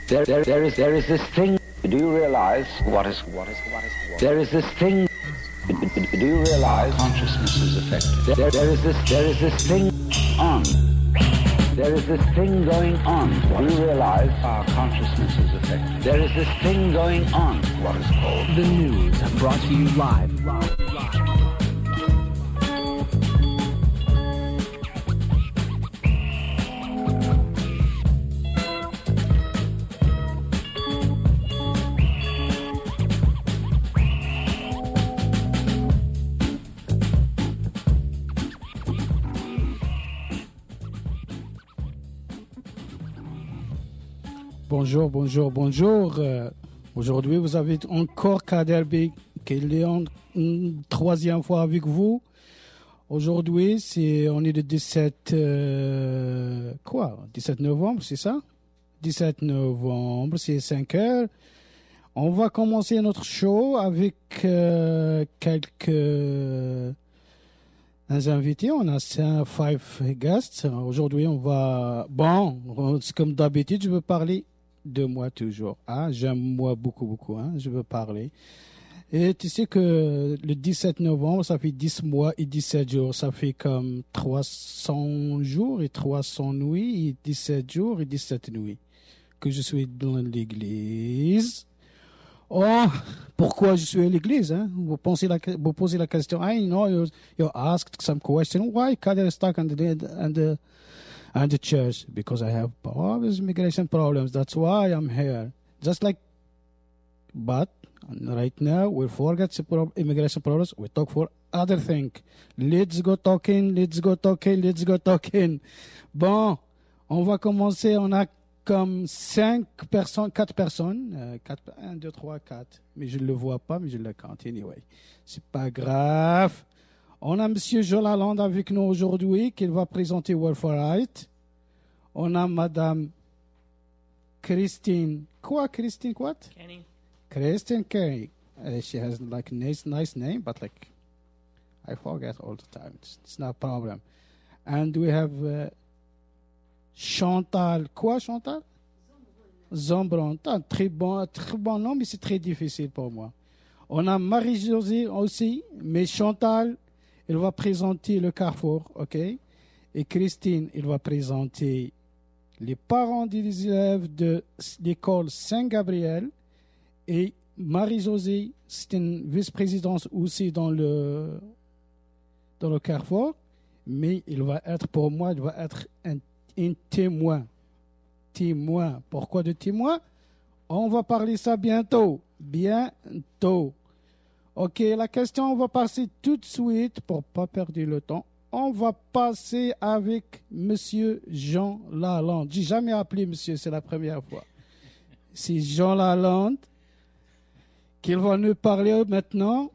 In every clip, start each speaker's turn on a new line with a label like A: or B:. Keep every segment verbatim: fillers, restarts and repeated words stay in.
A: There, there, there is, there is this thing. Do you realize what is, what is, what is, what? There is this thing. Do you realize
B: consciousness is affected?
A: There, there is this, there is this thing on. There is this thing going on. Do you realize
B: our consciousness is affected?
A: There is this thing going on.
B: What is called
C: the news, brought to you live. live, live.
D: Bonjour, bonjour, bonjour. Euh, aujourd'hui, vous avez encore Kader Bey qui est en une troisième fois avec vous. Aujourd'hui, c'est, on est le dix-sept, euh, quoi, dix-sept novembre, c'est ça? dix-sept novembre, c'est cinq heures. On va commencer notre show avec euh, quelques euh, invités. On a cinq, five guests. Aujourd'hui, on va, bon, c'est comme d'habitude, je veux parler de moi toujours. Hein? J'aime moi beaucoup, beaucoup. Hein? Je veux parler. Et tu sais que le dix-sept novembre, ça fait dix mois et dix-sept jours. Ça fait comme trois cents jours et trois cents nuits et dix-sept jours et dix-sept nuits que je suis dans l'église. Oh, pourquoi je suis à l'église? Hein? Vous, pensez la, vous posez la question. I know you, you asked some question. Why Kader is stuck on the, on the and the church? Because I have problems, immigration problems. That's why I'm here. Just like, but right now we forget the immigration problems. We talk for other thing. Let's go talking, let's go talking, let's go talking. Bon, on va commencer. On a comme cinq personnes, quatre personnes. Euh, quatre, un, deux, trois, quatre. Mais je ne le vois pas, mais je le compte. Anyway, c'est pas grave. On a M. Jean Lalonde avec nous aujourd'hui qui va présenter World for Right. On a Mme Christine. Quoi, Christine, what?
E: Kenny.
D: Christine Kenny. Uh, she has like a nice, nice name, but like I forget all the time. It's, it's not a problem. And we have uh, Chantal. Quoi, Chantal? Zombron. Un très bon, très bon nom, mais c'est très difficile pour moi. On a Marie-Josée aussi, mais Chantal, elle va présenter le Carrefour, ok? Et Christine, elle va présenter les parents des élèves de l'école Saint-Gabriel. Et Marie-Josée, c'est une vice-présidente aussi dans le, dans le Carrefour. Mais il va être, pour moi, il va être un, un témoin. Témoin. Pourquoi de témoin? On va parler ça bientôt. Bientôt. OK, la question, on va passer tout de suite, pour ne pas perdre le temps. On va passer avec M. Jean Lalonde. Je n'ai jamais appelé monsieur, c'est la première fois. C'est Jean Lalonde qui va nous parler maintenant.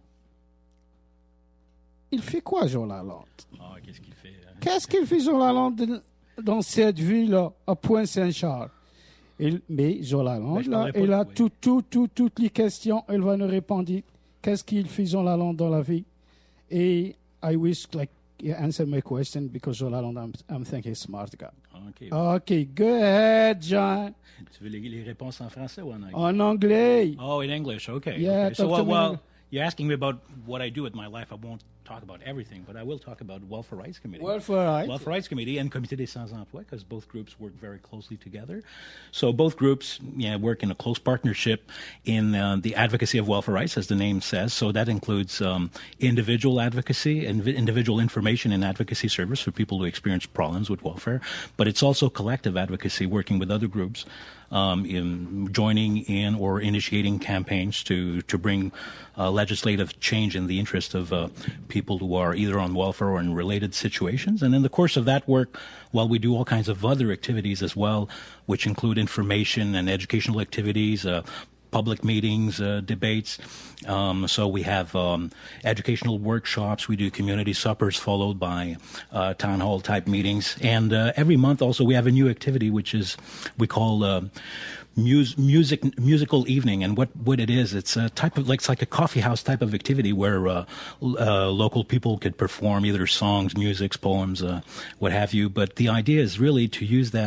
D: Il fait quoi, Jean Lalonde?
E: Oh, qu'est-ce qu'il fait? Hein?
D: Qu'est-ce qu'il fait, Jean Lalonde, dans cette ville-là, à Pointe-Saint-Charles? Il, mais Jean Lalonde, là, il a oui. tout, tout, tout, toutes les questions. Il va nous répondre. Qu'est-ce qu'il fait, Jean Lalonde, dans la vie? Et I wish, like, you answer my question because Jean Lalonde, I'm, I'm thinking he's a smart guy.
E: Okay.
D: Okay, go ahead, John.
E: Tu veux les, les réponses en français ou en anglais?
D: En anglais.
E: Oh, in English, okay.
D: Yeah,
E: okay. So, well, well, you're asking me about what I do with my life. I won't talk about everything, but I will talk about Welfare Rights Committee.
D: Welfare Rights.
E: Welfare Rights Committee and Comité des Sans-Emploi, because both groups work very closely together. So both groups yeah, work in a close partnership in uh, the advocacy of welfare rights, as the name says. So that includes um, individual advocacy and individual information and advocacy service for people who experience problems with welfare. But it's also collective advocacy, working with other groups, um, in joining in or initiating campaigns to, to bring uh, legislative change in the interest of uh, people who are either on welfare or in related situations. And in the course of that work, while we do all kinds of other activities as well, which include information and educational activities, uh, public meetings, uh, debates. Um, so we have um, educational workshops. We do community suppers followed by uh, town hall type meetings. And uh, every month also we have a new activity, which is we call uh, mus- music musical evening. And what, what it is, it's a type of like it's like a coffee house type of activity where uh, uh, local people could perform either songs, music, poems, uh, what have you. But the idea is really to use that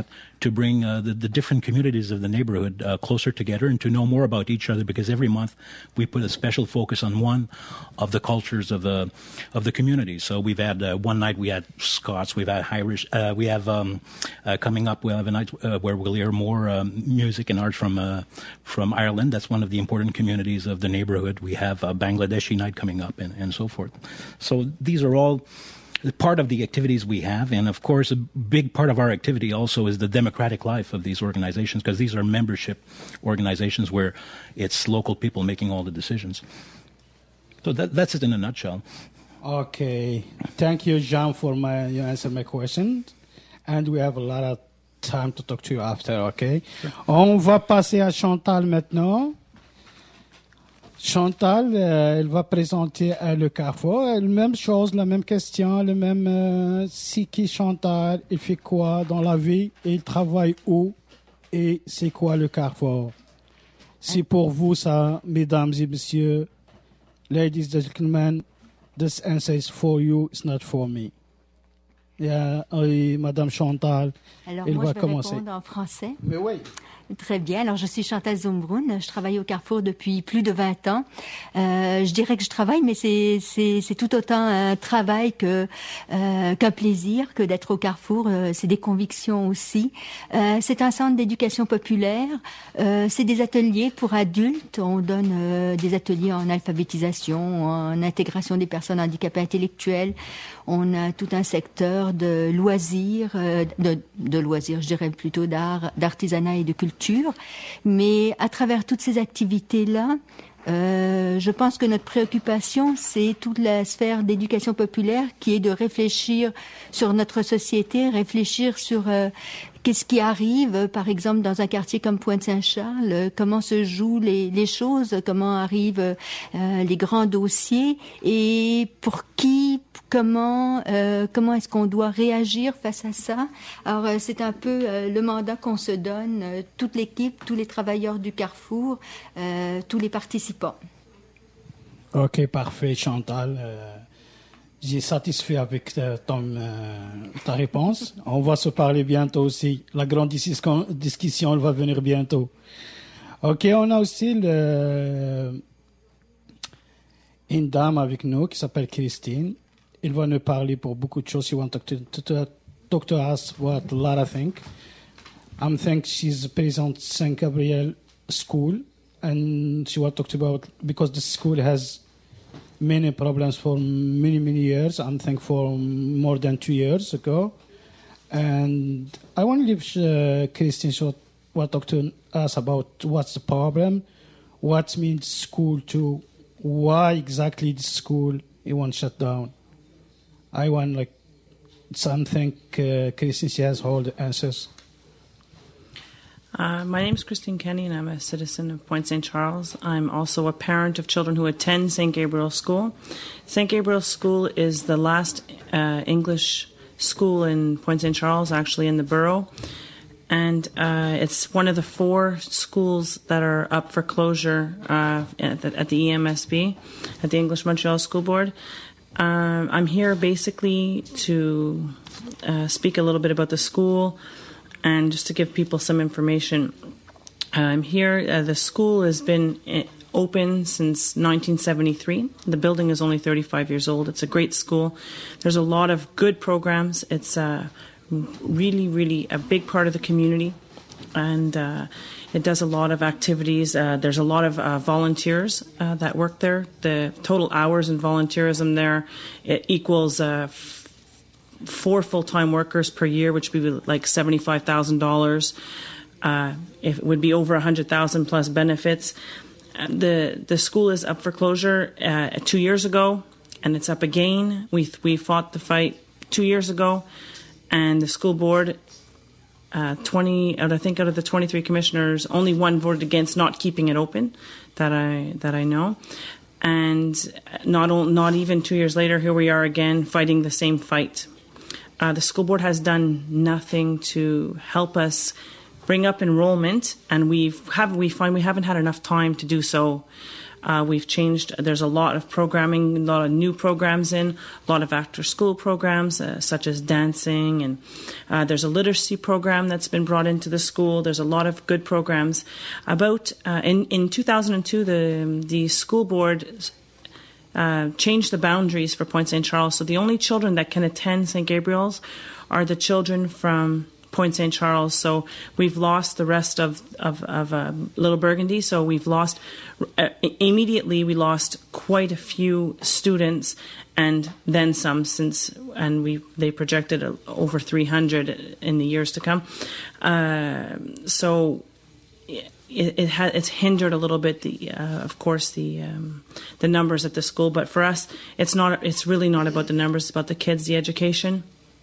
E: to bring uh, the, the different communities of the neighborhood uh, closer together and to know more about each other, because every month we put a special focus on one of the cultures of the of the community. So we've had uh, one night we had Scots, we've had Irish, uh, we have um, uh, coming up we'll have a night uh, where we'll hear more um, music and art from uh, from Ireland. That's one of the important communities of the neighborhood. We have a Bangladeshi night coming up and, and so forth. So these are all part of the activities we have, and of course a big part of our activity also is the democratic life of these organizations, because these are membership organizations where it's local people making all the decisions. So that, that's it in a nutshell.
D: Okay, thank you, Jean, for my you answer my question, and we have a lot of time to talk to you after. Okay, sure. On va passer à Chantal maintenant. Chantal, euh, elle va présenter euh, le Carrefour. La même chose, la même question, le même... Euh, c'est qui Chantal, il fait quoi dans la vie, il travaille où, et c'est quoi le Carrefour? C'est pour vous ça, mesdames et messieurs, ladies and gentlemen, this answer is for you, it's not for me. Yeah, oui, Madame Chantal,
F: Alors
D: elle
F: moi,
D: va
F: je vais
D: commencer.
F: répondre en français.
D: Mais oui.
F: Très bien. Alors, je suis Chantal Zumbrun. Je travaille au Carrefour depuis plus de vingt ans. Euh, je dirais que je travaille, mais c'est, c'est, c'est tout autant un travail que, euh, qu'un plaisir que d'être au Carrefour. Euh, c'est des convictions aussi. Euh, c'est un centre d'éducation populaire. Euh, c'est des ateliers pour adultes. On donne euh, des ateliers en alphabétisation, en intégration des personnes handicapées intellectuelles. On a tout un secteur de loisirs, euh, de, de loisirs, je dirais plutôt d'art, d'artisanat et de culture. Mais à travers toutes ces activités-là, euh, je pense que notre préoccupation, c'est toute la sphère d'éducation populaire qui est de réfléchir sur notre société, réfléchir sur euh, qu'est-ce qui arrive, par exemple, dans un quartier comme Pointe-Saint-Charles, euh, comment se jouent les, les choses, comment arrivent euh, les grands dossiers et pour qui, comment, euh, comment est-ce qu'on doit réagir face à ça. Alors, euh, c'est un peu euh, le mandat qu'on se donne, euh, toute l'équipe, tous les travailleurs du Carrefour, euh, tous les participants.
D: Ok, parfait, Chantal. Euh, j'ai satisfait avec euh, ton, euh, ta réponse. On va se parler bientôt aussi. La grande discussion, discussion elle va venir bientôt. Ok, on a aussi le, une dame avec nous qui s'appelle Christine. Elle va nous parler pour beaucoup de choses. She wants to, to, to talk to us about a lot of things. I think she's present Saint Gabriel School, and she wants to talk about because the school has many problems for many, many years. I'm think for more than two years ago. And I want to leave uh, Christine to talk to us about what's the problem, what means school to, why exactly the school you want shut down. I want like something uh, Christine, she has all the answers.
G: Uh, my name is Christine Kenny, and I'm a citizen of Point Saint Charles. I'm also a parent of children who attend Saint Gabriel School. Saint Gabriel School is the last uh, English school in Point Saint Charles, actually in the borough. And uh, it's one of the four schools that are up for closure uh, at, the, at the E M S B, at the English Montreal School Board. Um, I'm here basically to uh, speak a little bit about the school, and just to give people some information. I'm here. Uh, the school has been open since nineteen seventy-three. The building is only thirty-five years old. It's a great school. There's a lot of good programs. It's uh, really, really a big part of the community, and uh, it does a lot of activities. Uh, there's a lot of uh, volunteers uh, that work there. The total hours in volunteerism there, it equals uh, four full-time workers per year, which would be like seventy-five thousand dollars. Uh, it would be over one hundred thousand dollars plus benefits. The the school is up for closure uh, two years ago, and it's up again. We we fought the fight two years ago, and the school board, uh, twenty out I think out of the twenty-three commissioners, only one voted against not keeping it open, that I that I know. And not not even two years later, here we are again fighting the same fight. Uh, the school board has done nothing to help us bring up enrollment, and we have we find we haven't had enough time to do so. Uh, we've changed. There's a lot of programming, a lot of new programs in, a lot of after-school programs, uh, such as dancing, and uh, there's a literacy program that's been brought into the school. There's a lot of good programs. About uh, in in two thousand two, the the school board uh, changed the boundaries for Point Saint Charles. So the only children that can attend Saint Gabriel's are the children from Point Saint Charles. So we've lost the rest of of, of uh, Little Burgundy. So we've lost uh, immediately. We lost quite a few students, and then some. Since and we they projected uh, over three hundred in the years to come. Uh, so it, it ha- it's hindered a little bit. The uh, of course the um, the numbers at the school, but for us, it's not. It's really not about the numbers. It's about the kids, the education,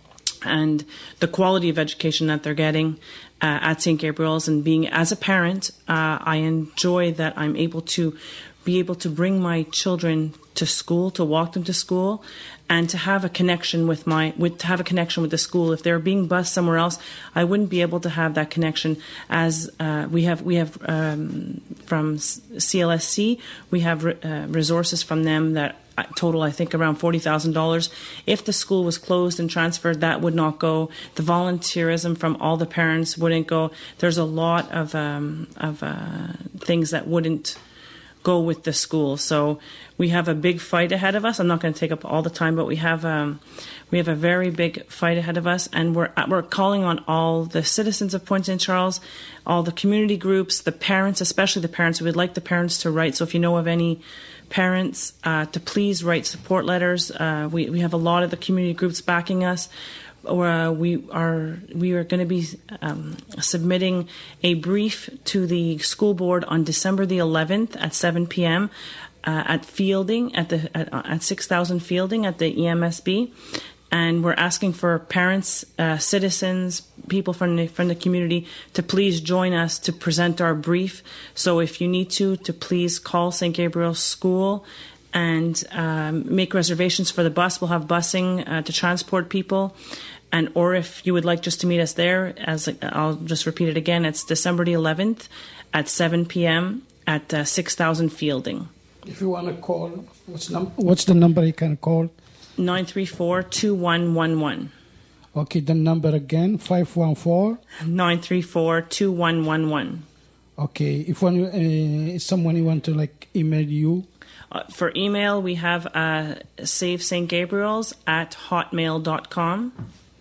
G: and the quality of education that they're getting uh, at Saint Gabriel's. And being, as a parent, uh, I enjoy that I'm able to be able to bring my children to school, to walk them to school, and to have a connection with my, with to have a connection with the school. If they're being bused somewhere else, I wouldn't be able to have that connection. As uh, we have, we have um, from C L S C, we have re- uh, resources from them that total, I think, around forty thousand dollars. If the school was closed and transferred, that would not go. The volunteerism from all the parents wouldn't go. There's a lot of um, of uh, things that wouldn't go with the school. So we have a big fight ahead of us. I'm not going to take up all the time, but we have um, we have a very big fight ahead of us, and we're we're calling on all the citizens of Point Saint Charles, all the community groups, the parents, especially the parents. We would like the parents to write. So if you know of any parents, uh, to please write support letters. Uh, we we have a lot of the community groups backing us. Or uh, we are we are going to be um, submitting a brief to the school board on December the eleventh at seven p.m. Uh, at Fielding at the at, at six thousand Fielding at the E M S B, and we're asking for parents, uh, citizens, people from the from the community to please join us to present our brief. So if you need to, to please call Saint Gabriel's School and um, make reservations for the bus. We'll have busing uh, to transport people. And or if you would like just to meet us there, as I'll just repeat it again, it's December the eleventh at seven p.m. at uh, six thousand Fielding.
D: If you want to call, what's, num- what's the number you can call?
G: nine three four, two one one one.
D: Okay, the number again, five one four?
G: nine three four, two one one one.
D: Okay, if one, uh, someone you want to like email you?
G: Uh, for email, we have uh, save Saint Gabriel's at hotmail dot com.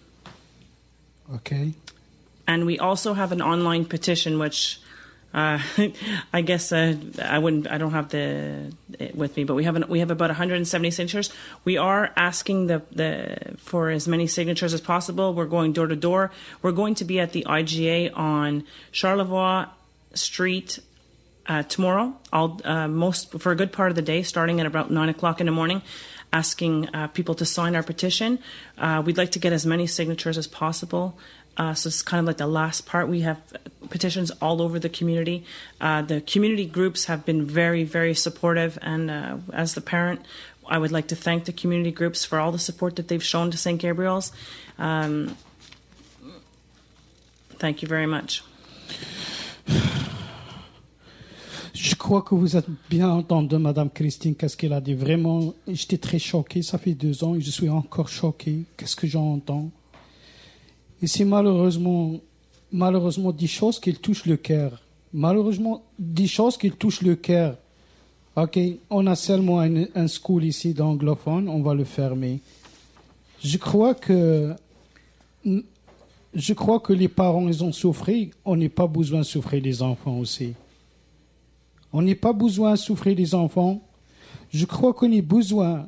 D: Okay.
G: And we also have an online petition, which uh, I guess uh, I wouldn't. I don't have the it with me, but we have an, we have about one hundred seventy signatures. We are asking the the for as many signatures as possible. We're going door to door. We're going to be at the I G A on Charlevoix Street uh, tomorrow. I'll uh, most for a good part of the day, starting at about nine o'clock in the morning, asking uh, people to sign our petition. Uh, we'd like to get as many signatures as possible. Uh, so it's kind of like the last part. We have petitions all over the community. Uh, the community groups have been very, very supportive. And uh, as the parent, I would like to thank the community groups for all the support that they've shown to Saint Gabriel's. Um, thank you very much.
D: Je crois que vous êtes bien entendu, Madame Christine, qu'est-ce qu'elle a dit. Vraiment, j'étais très choqué. Ça fait deux ans et je suis encore choqué. Qu'est-ce que j'entends? Et c'est malheureusement, malheureusement des choses qui touchent le cœur. Malheureusement, des choses qui touchent le cœur. Ok, on a seulement un, un school ici d'anglophone, on va le fermer. Je crois que, je crois que les parents, ils ont souffert. On n'a pas besoin de souffrir les enfants aussi. On n'a pas besoin de souffrir les enfants. Je crois qu'on a besoin.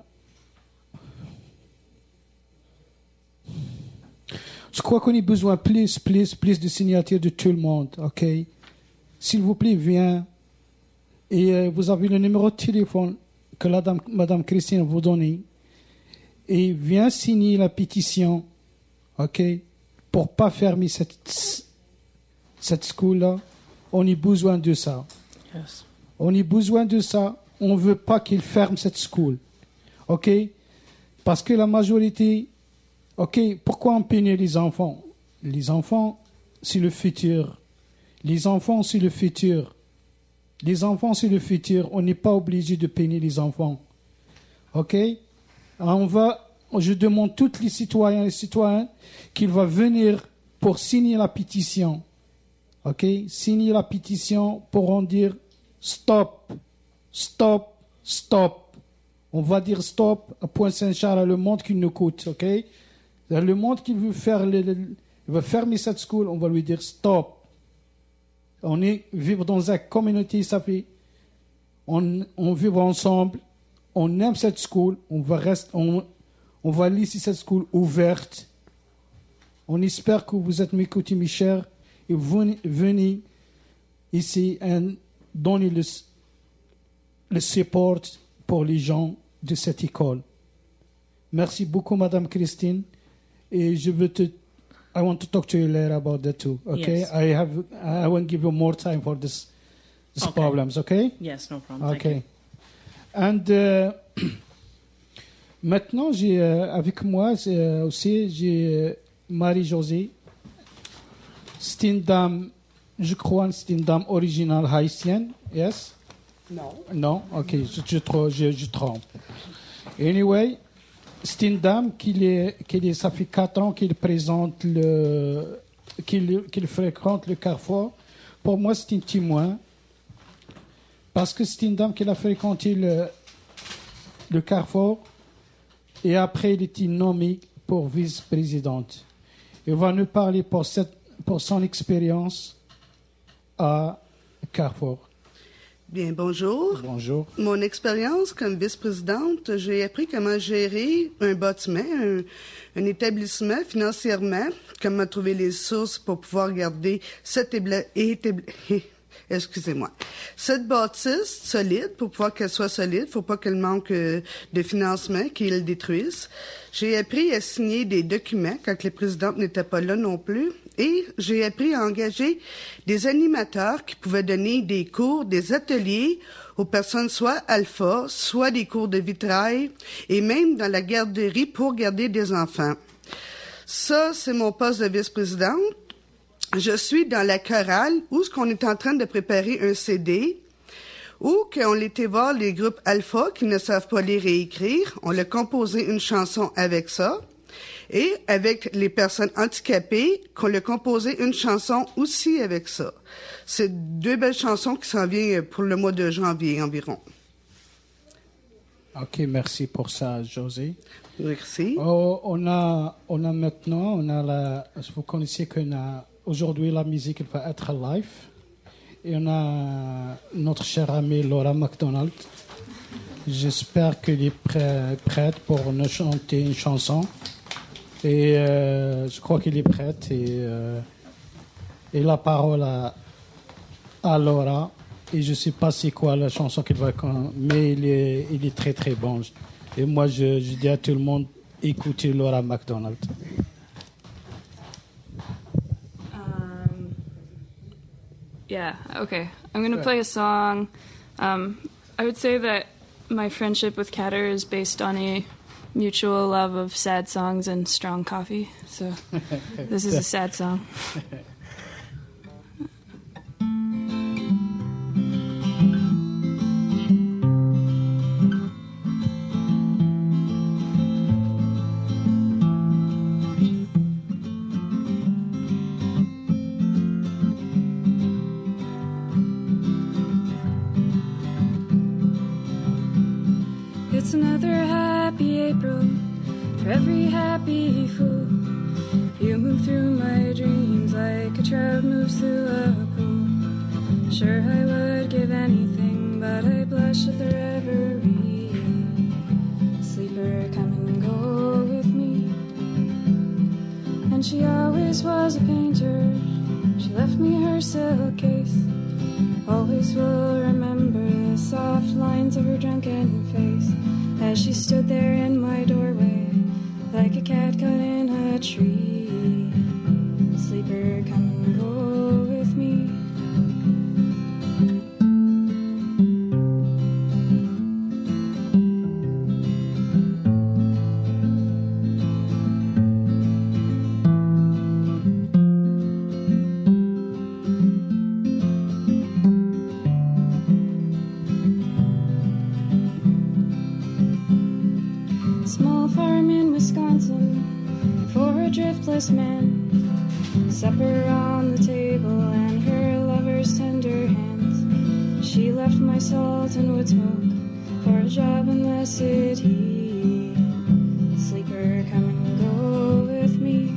D: Je crois qu'on a besoin plus, plus, plus de signatures de tout le monde, ok? S'il vous plaît, viens. Et euh, vous avez le numéro de téléphone que la dame, Madame Christine vous donne. Et viens signer la pétition, ok? Pour pas fermer cette, cette school-là. On a besoin de ça.
G: Yes.
D: On a besoin de ça. On ne veut pas qu'il ferme cette school, ok? Parce que la majorité... Ok, pourquoi on punit les enfants? Les enfants, c'est le futur. Les enfants, c'est le futur. Les enfants, c'est le futur. On n'est pas obligé de peiner les enfants. OK? Alors on va, je demande tous les citoyens et citoyennes qu'ils vont venir pour signer la pétition. OK? Signer la pétition pour en dire stop, stop, stop. On va dire stop à Pointe-Saint-Charles, à le monde qui nous coûte. OK? Le monde qui veut faire, le, le, il veut fermer cette school, on va lui dire stop. On est vivre dans une communauté, ça fait, on, on vit ensemble, on aime cette school, on va rester, on, on va laisser cette school ouverte. On espère que vous êtes m'écoutez, mes chers, et venez, venez ici et donnez le, le support pour les gens de cette école. Merci beaucoup, Madame Christine, et je veux te I want to talk to you later about that too. Okay,
G: Yes.
D: I have. I won't give you more time for this, these
G: Okay.
D: problems. Okay.
G: Yes, no problem. Thank
D: Okay. And uh, maintenant, j'ai euh, avec moi c'est, euh, aussi j'ai euh, Marie-Josée. C'est une dame, je crois, c'est une dame originale haïtienne. Yes.
H: Non.
D: Non. Ok. Je, je, tro- je, je trompe. Anyway. C'est une dame qui, est, qui est, ça fait quatre ans qu'il présente le, qu'il, qu'il fréquente le Carrefour. Pour moi, c'est une témoin. Parce que c'est une dame qui a fréquenté le, le Carrefour et après, elle était nommée pour vice-présidente. Elle va nous parler pour, cette, pour son expérience à Carrefour.
H: Bien, bonjour.
D: Bonjour.
H: Mon expérience comme vice-présidente, j'ai appris comment gérer un bâtiment, un, un établissement financièrement, comment trouver les sources pour pouvoir garder cette ébla- établi- excusez-moi, cette bâtisse solide, pour pouvoir qu'elle soit solide, faut pas qu'elle manque euh, de financement, qu'il le détruise. J'ai appris à signer des documents quand les présidentes n'étaient pas là non plus. Et j'ai appris à engager des animateurs qui pouvaient donner des cours, des ateliers aux personnes soit alpha, soit des cours de vitrail, et même dans la garderie pour garder des enfants. Ça, c'est mon poste de vice-présidente. Je suis dans la chorale où ce qu'on est en train de préparer un C D, ou qu'on était voir les groupes alpha qui ne savent pas lire et écrire. On a composé une chanson avec ça. Et avec les personnes handicapées, qu'on a composé une chanson aussi avec ça. C'est deux belles chansons qui s'en viennent pour le mois de janvier environ.
D: Ok, merci pour ça, José.
H: Merci.
D: Oh, on a, on a maintenant, on a la, vous connaissez qu'on a aujourd'hui la musique elle va être live et on a notre chère amie Laura McDonald. J'espère qu'elle est prêt- prête pour nous chanter une chanson. Et euh, je crois qu'il est prête. Et, euh, et la parole à, à Laura. Et je ne sais pas c'est quoi la chanson qu'il va... Mais il est, il est très très bon. Et moi, je, je dis à tout le monde, écoutez Laura McDonald.
I: Um, yeah, okay. I'm going to
D: Sure.
I: play a song. Um, I would say that my friendship with Katter is based on a mutual love of sad songs and strong coffee. So this is a sad song. It's another happy April for every happy fool. You move through my dreams like a trout moves through a pool. Sure, I would give anything, but I blush at the reverie. Sleeper, come and go with me. And she always was a painter. She left me her silk case. Always will remember the soft lines of her drunken face as she stood there in my doorway like a cat caught in a tree. Sleeper, come and go with me. small farm in Wisconsin for a driftless man. Supper on the table and her lover's tender hands. She left my salt and wood smoke for a job in the city. Sleeper, come and go with me.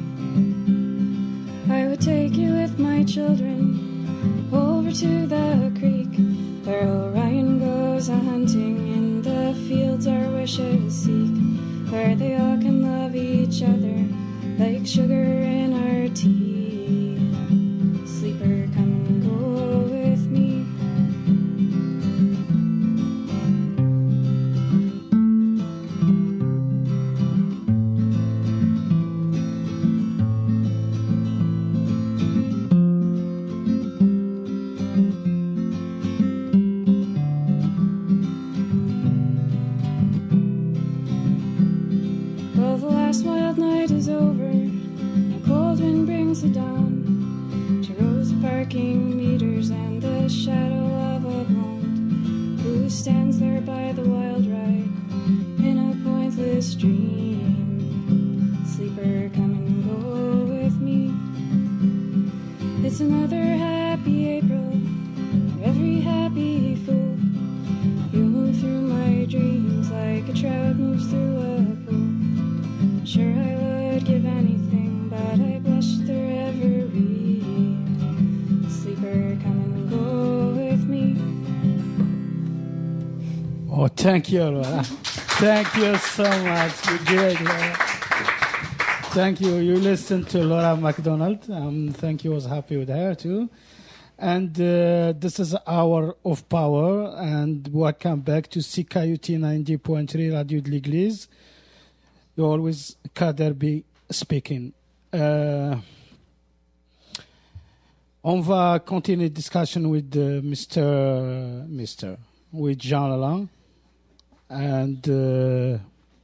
I: I would take you with my children over to the creek where Orion goes a-hunting in the fields our wishes seek, where they all can love each other like sugar in our tea. Sleeper, come and go with me. Well, the last wild night is over. A cold wind brings the dawn to rose parking meters and the shadow of a blonde who stands there by the wild ride in a pointless dream. Sleeper, come and go with me. It's another happy April, every happy fool. You move through my dreams like a trout moves through a pool. Sure, I would give anything, but I blush through every sleeper. Come and go with me.
D: Oh, thank you, Laura. Thank you so much. You're great, Laura. Thank you. You listened to Laura McDonald. Um, thank you. I was happy with her, too. And uh, this is Hour of Power. And welcome back to C K U T ninety point three Radio de l'Église. You're always Kader B speaking. Uh, on va continuer discussion with uh, Mister Mister with Jean Lalande. And uh,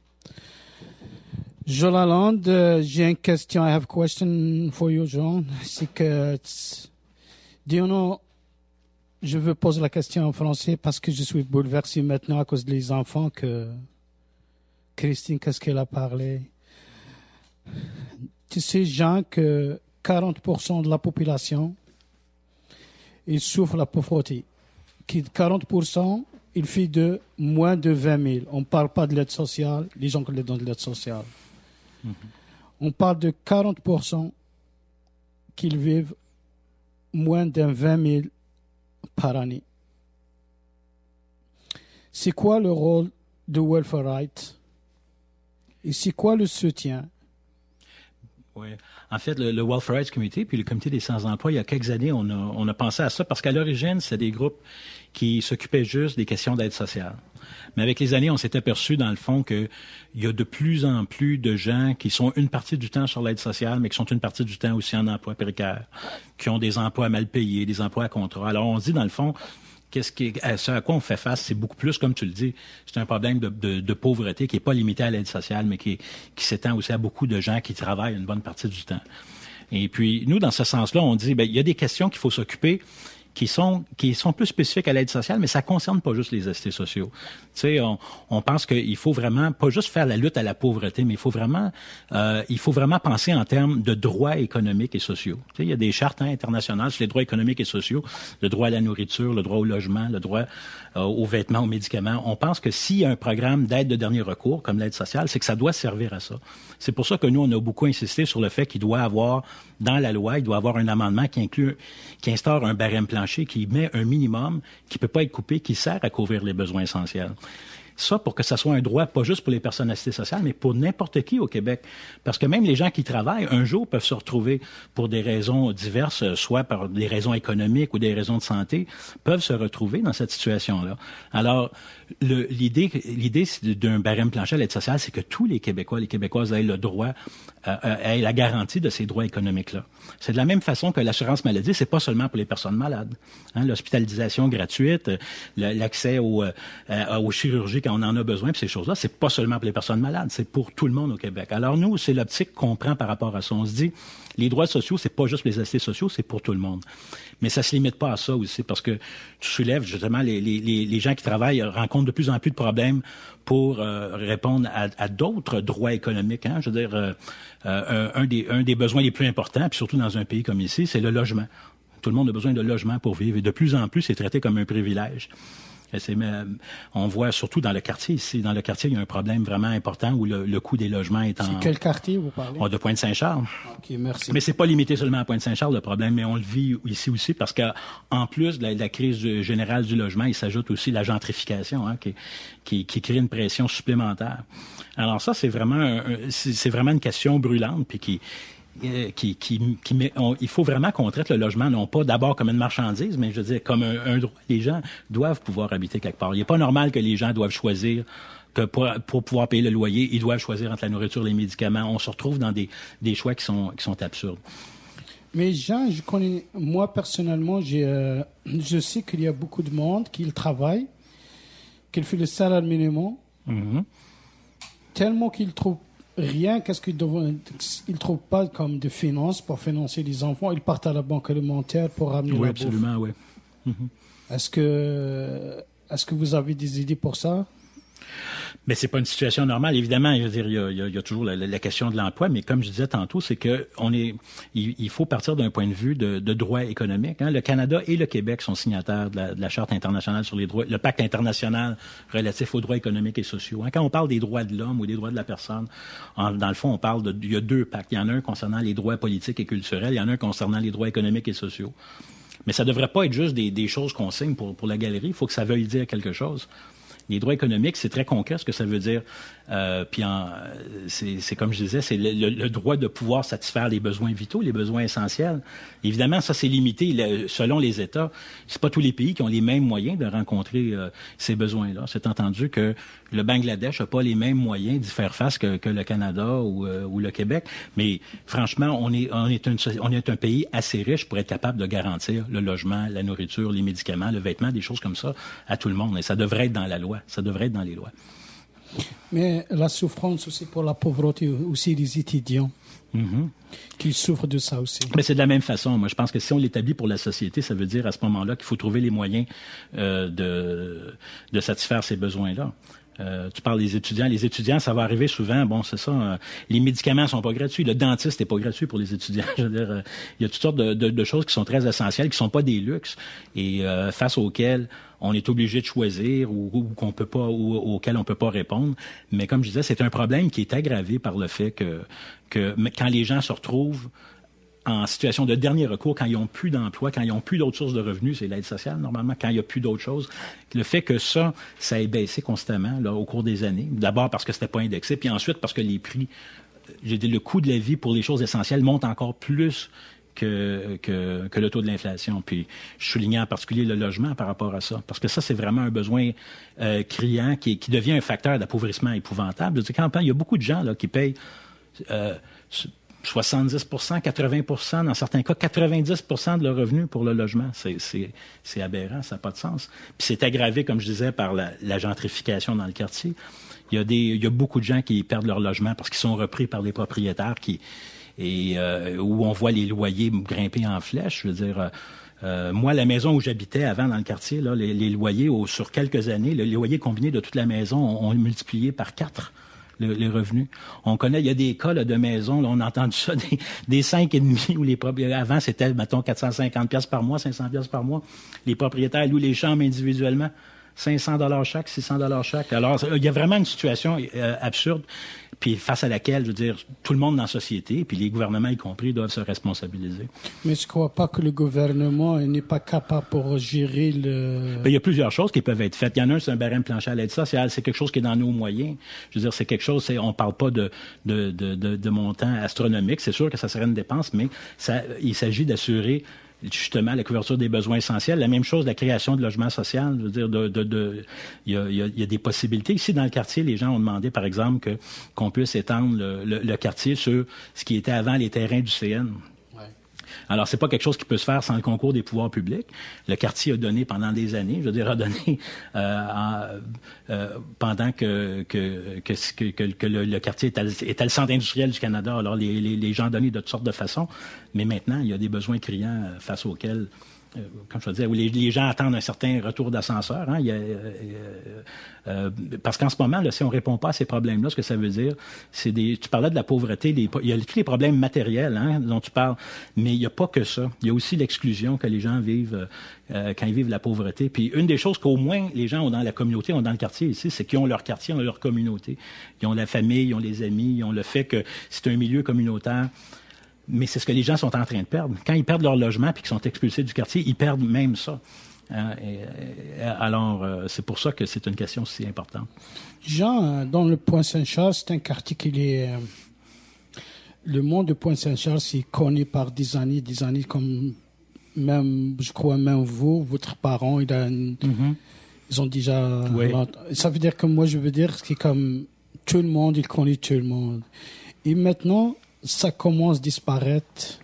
D: Jean Lalande, uh, j'ai une question. I have a question for you, Jean. C'est que, do you know, je veux poser la question en français parce que je suis bouleversé maintenant à cause des enfants que Christine, qu'est-ce qu'elle a parlé? Tu sais, Jean, que quarante pour cent de la population, ils souffrent de la pauvreté. quarante pour cent, il fait de moins de vingt mille. On ne parle pas de l'aide sociale, les gens qui les donnent de l'aide sociale. Mm-hmm. On parle de quarante pour cent qu'ils vivent moins de vingt mille par année. C'est quoi le rôle de Welfare Rights? Et c'est quoi le soutien?
E: Oui. En fait, le, le Welfare Rights Committee puis le Comité des sans-emploi, il y a quelques années, on a, on a pensé à ça parce qu'à l'origine, c'était des groupes qui s'occupaient juste des questions d'aide sociale. Mais avec les années, on s'est aperçu, dans le fond, qu'il y a de plus en plus de gens qui sont une partie du temps sur l'aide sociale, mais qui sont une partie du temps aussi en emploi précaire, qui ont des emplois mal payés, des emplois à contrat. Alors, on se dit, dans le fond, Qu'est-ce qui, à ce à quoi on fait face, c'est beaucoup plus, comme tu le dis, c'est un problème de, de, de pauvreté qui n'est pas limité à l'aide sociale, mais qui, qui s'étend aussi à beaucoup de gens qui travaillent une bonne partie du temps. Et puis, nous, dans ce sens-là, on dit, ben, il y a des questions qu'il faut s'occuper qui sont qui sont plus spécifiques à l'aide sociale, mais ça concerne pas juste les assistés sociaux. Tu sais, on, on pense qu'il faut vraiment pas juste faire la lutte à la pauvreté, mais il faut vraiment euh, il faut vraiment penser en termes de droits économiques et sociaux. Tu sais, il y a des chartes hein, internationales sur les droits économiques et sociaux, le droit à la nourriture, le droit au logement, le droit euh, aux vêtements, aux médicaments. On pense que s'il y a un programme d'aide de dernier recours, comme l'aide sociale, c'est que ça doit servir à ça. C'est pour ça que nous, on a beaucoup insisté sur le fait qu'il doit avoir, dans la loi, il doit avoir un amendement qui inclut, qui instaure un barème plancher, qui met un minimum, qui peut pas être coupé, qui sert à couvrir les besoins essentiels. Ça, pour que ça soit un droit, pas juste pour les personnes assistées sociales, mais pour n'importe qui au Québec. Parce que même les gens qui travaillent, un jour, peuvent se retrouver pour des raisons diverses, soit par des raisons économiques ou des raisons de santé, peuvent se retrouver dans cette situation-là. Alors, le, l'idée, l'idée d'un barème plancher à l'aide sociale, c'est que tous les Québécois, les Québécoises aient le droit, euh, aient la garantie de ces droits économiques-là. C'est de la même façon que l'assurance maladie, c'est pas seulement pour les personnes malades. Hein, l'hospitalisation gratuite, l'accès au, euh, aux chirurgies quand on en a besoin, puis ces choses-là, c'est pas seulement pour les personnes malades, c'est pour tout le monde au Québec. Alors nous, c'est l'optique qu'on prend par rapport à ça. On se dit, les droits sociaux, c'est pas juste pour les assistés sociaux, c'est pour tout le monde. Mais ça se limite pas à ça aussi, parce que tu soulèves justement les, les, les gens qui travaillent rencontrent de plus en plus de problèmes pour euh, répondre à, à d'autres droits économiques. Hein? Je veux dire, euh, euh, un, des, un des besoins les plus importants, puis surtout dans un pays comme ici, c'est le logement. Tout le monde a besoin de logement pour vivre, et de plus en plus, c'est traité comme un privilège. C'est, on voit surtout dans le quartier ici. Dans le quartier, il y a un problème vraiment important où le, le coût des logements est en...
D: C'est quel quartier vous parlez?
E: Oh, de Pointe-Saint-Charles.
D: OK, merci.
E: Mais c'est pas limité seulement à Pointe-Saint-Charles, le problème, mais on le vit ici aussi parce qu'en plus de la, de la crise générale du logement, il s'ajoute aussi la gentrification hein, qui, qui, qui crée une pression supplémentaire. Alors ça, c'est vraiment, un, c'est, c'est vraiment une question brûlante puis qui... Qui, qui, qui met, on, il faut vraiment qu'on traite le logement, non pas d'abord comme une marchandise, mais je veux dire comme un, un droit. Les gens doivent pouvoir habiter quelque part. Il n'est pas normal que les gens doivent choisir que pour, pour pouvoir payer le loyer, ils doivent choisir entre la nourriture et les médicaments. On se retrouve dans des, des choix qui sont, qui sont absurdes.
D: Mais Jean, je connais, moi personnellement, j'ai, euh, je sais qu'il y a beaucoup de monde qui travaille, qui fait le salaire minimum, mm-hmm. tellement qu'ils trouvent rien, qu'est-ce qu'ils ne trouvent pas comme de finances pour financer les enfants. Ils partent à la banque alimentaire pour ramener
E: oui,
D: la
E: absolument,
D: bouffe.
E: Oui, absolument, oui.
D: Est-ce que, est-ce que vous avez des idées pour ça?
E: Mais c'est pas une situation normale. Évidemment, je veux dire, il y a, il y a, il y a toujours la, la question de l'emploi, mais comme je disais tantôt, c'est que on est, il, il faut partir d'un point de vue de, de droit économique. Hein. Le Canada et le Québec sont signataires de la, de la Charte internationale sur les droits, le pacte international relatif aux droits économiques et sociaux. Hein. Quand on parle des droits de l'homme ou des droits de la personne, en, dans le fond, on parle de, il y a deux pactes. Il y en a un concernant les droits politiques et culturels, il y en a un concernant les droits économiques et sociaux. Mais ça devrait pas être juste des, des choses qu'on signe pour, pour la galerie. Il faut que ça veuille dire quelque chose. Les droits économiques, c'est très concret ce que ça veut dire. Euh, puis en, c'est, c'est comme je disais, c'est le, le, le droit de pouvoir satisfaire les besoins vitaux, les besoins essentiels. Évidemment, ça c'est limité le, selon les États. C'est pas tous les pays qui ont les mêmes moyens de rencontrer euh, ces besoins-là. C'est entendu que le Bangladesh n'a pas les mêmes moyens d'y faire face que, que le Canada ou, euh, ou le Québec. Mais franchement, on est, on est, une, on est un pays assez riche pour être capable de garantir le logement, la nourriture, les médicaments, le vêtement, des choses comme ça à tout le monde. Et ça devrait être dans la loi. Ça devrait être dans les lois.
D: Mais la souffrance aussi pour la pauvreté, aussi les étudiants mm-hmm. qui souffrent de ça aussi.
E: Mais c'est de la même façon. Moi, je pense que si on l'établit pour la société, ça veut dire à ce moment-là qu'il faut trouver les moyens euh, de, de satisfaire ces besoins-là. Euh, tu parles des étudiants. Les étudiants, ça va arriver souvent. Bon, c'est ça. Euh, les médicaments sont pas gratuits. Le dentiste n'est pas gratuit pour les étudiants. Je veux dire, euh, il y a toutes sortes de, de, de choses qui sont très essentielles, qui sont pas des luxes et euh, face auxquelles on est obligé de choisir ou, ou qu'on peut pas, ou auquel on peut pas répondre. Mais comme je disais, c'est un problème qui est aggravé par le fait que, que quand les gens se retrouvent en situation de dernier recours, quand ils n'ont plus d'emploi, quand ils n'ont plus d'autres sources de revenus, c'est l'aide sociale, normalement, quand il n'y a plus d'autres choses. Le fait que ça, ça ait baissé constamment là, au cours des années, d'abord parce que c'était pas indexé, puis ensuite parce que les prix, j'ai dit, le coût de la vie pour les choses essentielles monte encore plus que, que, que le taux de l'inflation. Puis je soulignais en particulier le logement par rapport à ça, parce que ça, c'est vraiment un besoin euh, criant qui, qui devient un facteur d'appauvrissement épouvantable. Je veux dire, quand il y a beaucoup de gens là, qui payent euh, soixante-dix pour cent, quatre-vingts pour cent, dans certains cas, quatre-vingt-dix pour cent de leur revenu pour le logement. C'est, c'est, c'est aberrant, ça n'a pas de sens. Puis c'est aggravé, comme je disais, par la, la gentrification dans le quartier. Il y a des, il y a beaucoup de gens qui perdent leur logement parce qu'ils sont repris par des propriétaires qui, et euh, où on voit les loyers grimper en flèche. Je veux dire, euh, moi, la maison où j'habitais avant dans le quartier, là, les, les loyers, au, sur quelques années, le, les loyers combinés de toute la maison ont, ont multiplié par quatre. Le, les revenus. On connaît, il y a des cas là, de maisons, là, on a entendu ça, des, des cinq et demi où les propriétaires, avant c'était, mettons, quatre cent cinquante piastres par mois, cinq cents piastres par mois. Les propriétaires louent les chambres individuellement, cinq cents dollars chaque, six cents dollars chaque. Alors, il y a vraiment une situation euh, absurde, puis face à laquelle, je veux dire, tout le monde dans la société, puis les gouvernements y compris, doivent se responsabiliser.
D: Mais je ne crois pas que le gouvernement n'est pas capable pour gérer le...
E: Bien, il y a plusieurs choses qui peuvent être faites. Il y en a un, c'est un barème plancher à l'aide sociale. C'est quelque chose qui est dans nos moyens. Je veux dire, c'est quelque chose, c'est, on ne parle pas de, de, de, de, de montants astronomiques. C'est sûr que ça serait une dépense, mais ça, il s'agit d'assurer justement la couverture des besoins essentiels. La même chose, la création de logements sociaux. Je veux dire, de, de, de, il y a, il y a, il y a des possibilités. Ici, dans le quartier, les gens ont demandé, par exemple, que, qu'on puisse étendre le, le, le quartier sur ce qui était avant les terrains du C N. Alors, c'est pas quelque chose qui peut se faire sans le concours des pouvoirs publics. Le quartier a donné pendant des années, je veux dire, a donné euh, en, euh, pendant que que que, que, que le, le quartier était, était le centre industriel du Canada. Alors les, les, les gens donnaient de toutes sortes de façons, mais maintenant il y a des besoins criants face auxquels Euh, comme je te disais, où les, les gens attendent un certain retour d'ascenseur. Hein, il y a, euh, euh, parce qu'en ce moment, là, si on répond pas à ces problèmes-là, ce que ça veut dire, c'est des. Tu parlais de la pauvreté, des, il y a tous les problèmes matériels hein, dont tu parles, mais il n'y a pas que ça. Il y a aussi l'exclusion que les gens vivent euh, quand ils vivent la pauvreté. Puis une des choses qu'au moins les gens ont dans la communauté, ont dans le quartier ici, c'est qu'ils ont leur quartier, ils ont leur communauté. Ils ont la famille, ils ont les amis, ils ont le fait que c'est un milieu communautaire. Mais c'est ce que les gens sont en train de perdre. Quand ils perdent leur logement puis qu'ils sont expulsés du quartier, ils perdent même ça. Hein? Et, et, alors, euh, c'est pour ça que c'est une question si importante.
D: Jean, dans le Pointe-Saint-Charles, c'est un quartier qui est... Euh, le monde de Pointe-Saint-Charles, c'est connu par des années, des années, comme même, je crois, même vous, votre parent, il a une, mm-hmm. ils ont déjà...
E: Oui.
D: Ça veut dire que moi, je veux dire, c'est comme tout le monde, il connaît tout le monde. Et maintenant... ça commence à disparaître.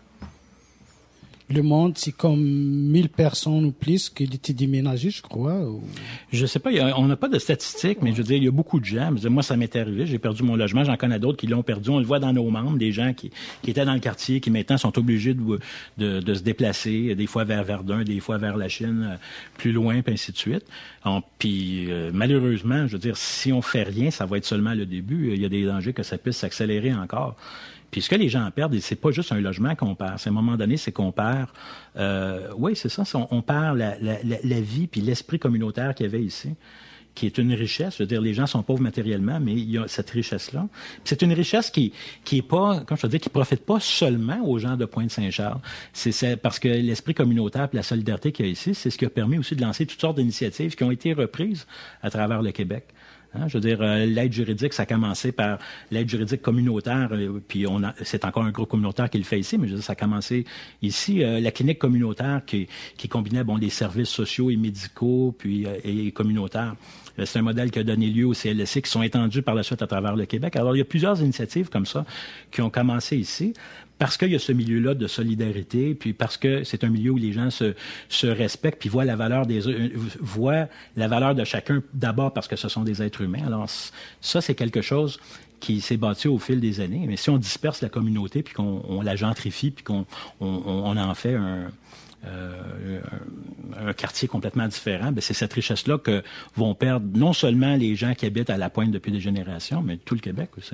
D: Le monde, c'est comme mille personnes ou plus qui étaient déménagées, je crois. Ou...
E: Je sais pas, y a, on n'a pas de statistiques, mais je veux dire, il y a beaucoup de gens. Je veux dire, moi, ça m'est arrivé, j'ai perdu mon logement, j'en connais d'autres qui l'ont perdu. On le voit dans nos membres, des gens qui, qui étaient dans le quartier, qui maintenant sont obligés de, de, de se déplacer, des fois vers Verdun, des fois vers la Chine, plus loin, puis ainsi de suite. On, puis euh, malheureusement, je veux dire, si on fait rien, ça va être seulement le début. Il y a des dangers que ça puisse s'accélérer encore. Puis ce que les gens perdent, c'est pas juste un logement qu'on perd. C'est à un moment donné, c'est qu'on perd... Euh, oui, c'est ça. On, on perd la, la, la vie puis l'esprit communautaire qu'il y avait ici, qui est une richesse. Je veux dire, les gens sont pauvres matériellement, mais il y a cette richesse-là. Puis c'est une richesse qui qui est pas, comme je te dis, qui profite pas seulement aux gens de Pointe-Saint-Charles. C'est, c'est parce que l'esprit communautaire et la solidarité qu'il y a ici, c'est ce qui a permis aussi de lancer toutes sortes d'initiatives qui ont été reprises à travers le Québec. Hein, je veux dire, euh, l'aide juridique, ça a commencé par l'aide juridique communautaire, euh, puis on a, c'est encore un groupe communautaire qui le fait ici, mais je veux dire, ça a commencé ici. Euh, la clinique communautaire qui, qui combinait bon les services sociaux et médicaux, puis euh, et communautaires. Euh, c'est un modèle qui a donné lieu au C L S C, qui sont étendus par la suite à travers le Québec. Alors, il y a plusieurs initiatives comme ça qui ont commencé ici. Parce qu'il y a ce milieu-là de solidarité, puis parce que c'est un milieu où les gens se, se respectent, puis voient la valeur des voient la valeur de chacun d'abord parce que ce sont des êtres humains. Alors ça, c'est quelque chose qui s'est bâti au fil des années. Mais si on disperse la communauté, puis qu'on on la gentrifie, puis qu'on on, on en fait un Euh, un, un quartier complètement différent, ben c'est cette richesse-là que vont perdre non seulement les gens qui habitent à la Pointe depuis des générations, mais tout le Québec aussi.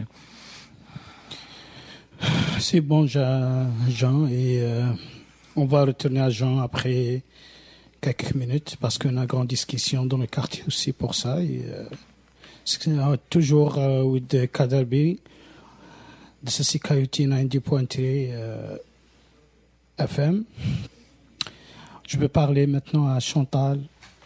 D: C'est bon, Jean, et euh, on va retourner à Jean après quelques minutes parce qu'on a une grande discussion dans le quartier aussi pour ça. Et, euh, c'est toujours euh, with Kader B, de C C K U T quatre-vingt-dix point trois euh, F M. Je vais parler maintenant à Chantal.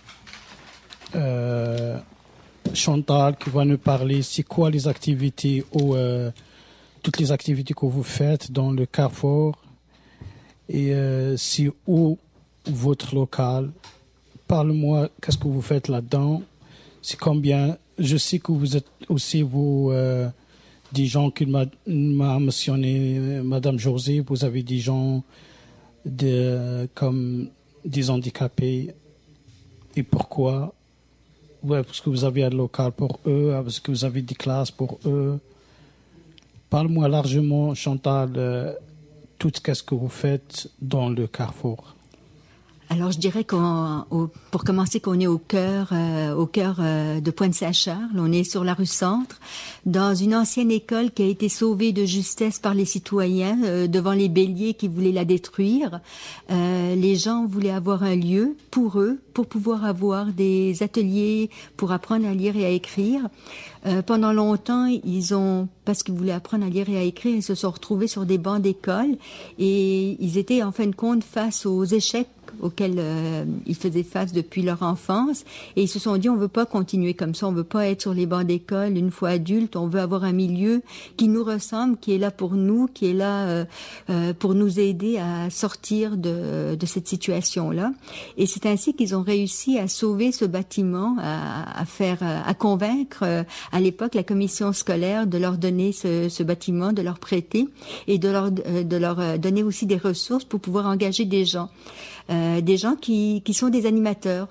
D: Euh, Chantal qui va nous parler, c'est quoi les activités ou euh, toutes les activités que vous faites dans le Carrefour et euh, c'est où votre local. Parle-moi, qu'est-ce que vous faites là-dedans? C'est combien? Je sais que vous êtes aussi, vous, euh, des gens qui m'a, m'a mentionné, Madame José, vous avez des gens de, comme des handicapés. Et pourquoi? Ouais, parce que vous avez un local pour eux, parce que vous avez des classes pour eux. Parle-moi largement, Chantal, euh, tout ce que vous faites dans le Carrefour.
F: Alors, je dirais qu'on, au, pour commencer, qu'on est au cœur, euh, au cœur euh, de Pointe-Saint-Charles. On est sur la rue Centre, dans une ancienne école qui a été sauvée de justesse par les citoyens euh, devant les béliers qui voulaient la détruire. Euh, les gens voulaient avoir un lieu pour eux, pour pouvoir avoir des ateliers pour apprendre à lire et à écrire. Euh, pendant longtemps, ils ont, parce qu'ils voulaient apprendre à lire et à écrire, ils se sont retrouvés sur des bancs d'école et ils étaient en fin de compte face aux échecs auxquels euh, ils faisaient face depuis leur enfance et ils se sont dit on veut pas continuer comme ça, on veut pas être sur les bancs d'école une fois adulte, on veut avoir un milieu qui nous ressemble, qui est là pour nous, qui est là euh, euh, pour nous aider à sortir de, de cette situation-là. Et c'est ainsi qu'ils ont réussi à sauver ce bâtiment, à, à faire, à convaincre euh, à l'époque la commission scolaire de leur donner ce, ce bâtiment, de leur prêter et de leur, de leur donner aussi des ressources pour pouvoir engager des gens. Euh, des gens qui, qui sont des animateurs.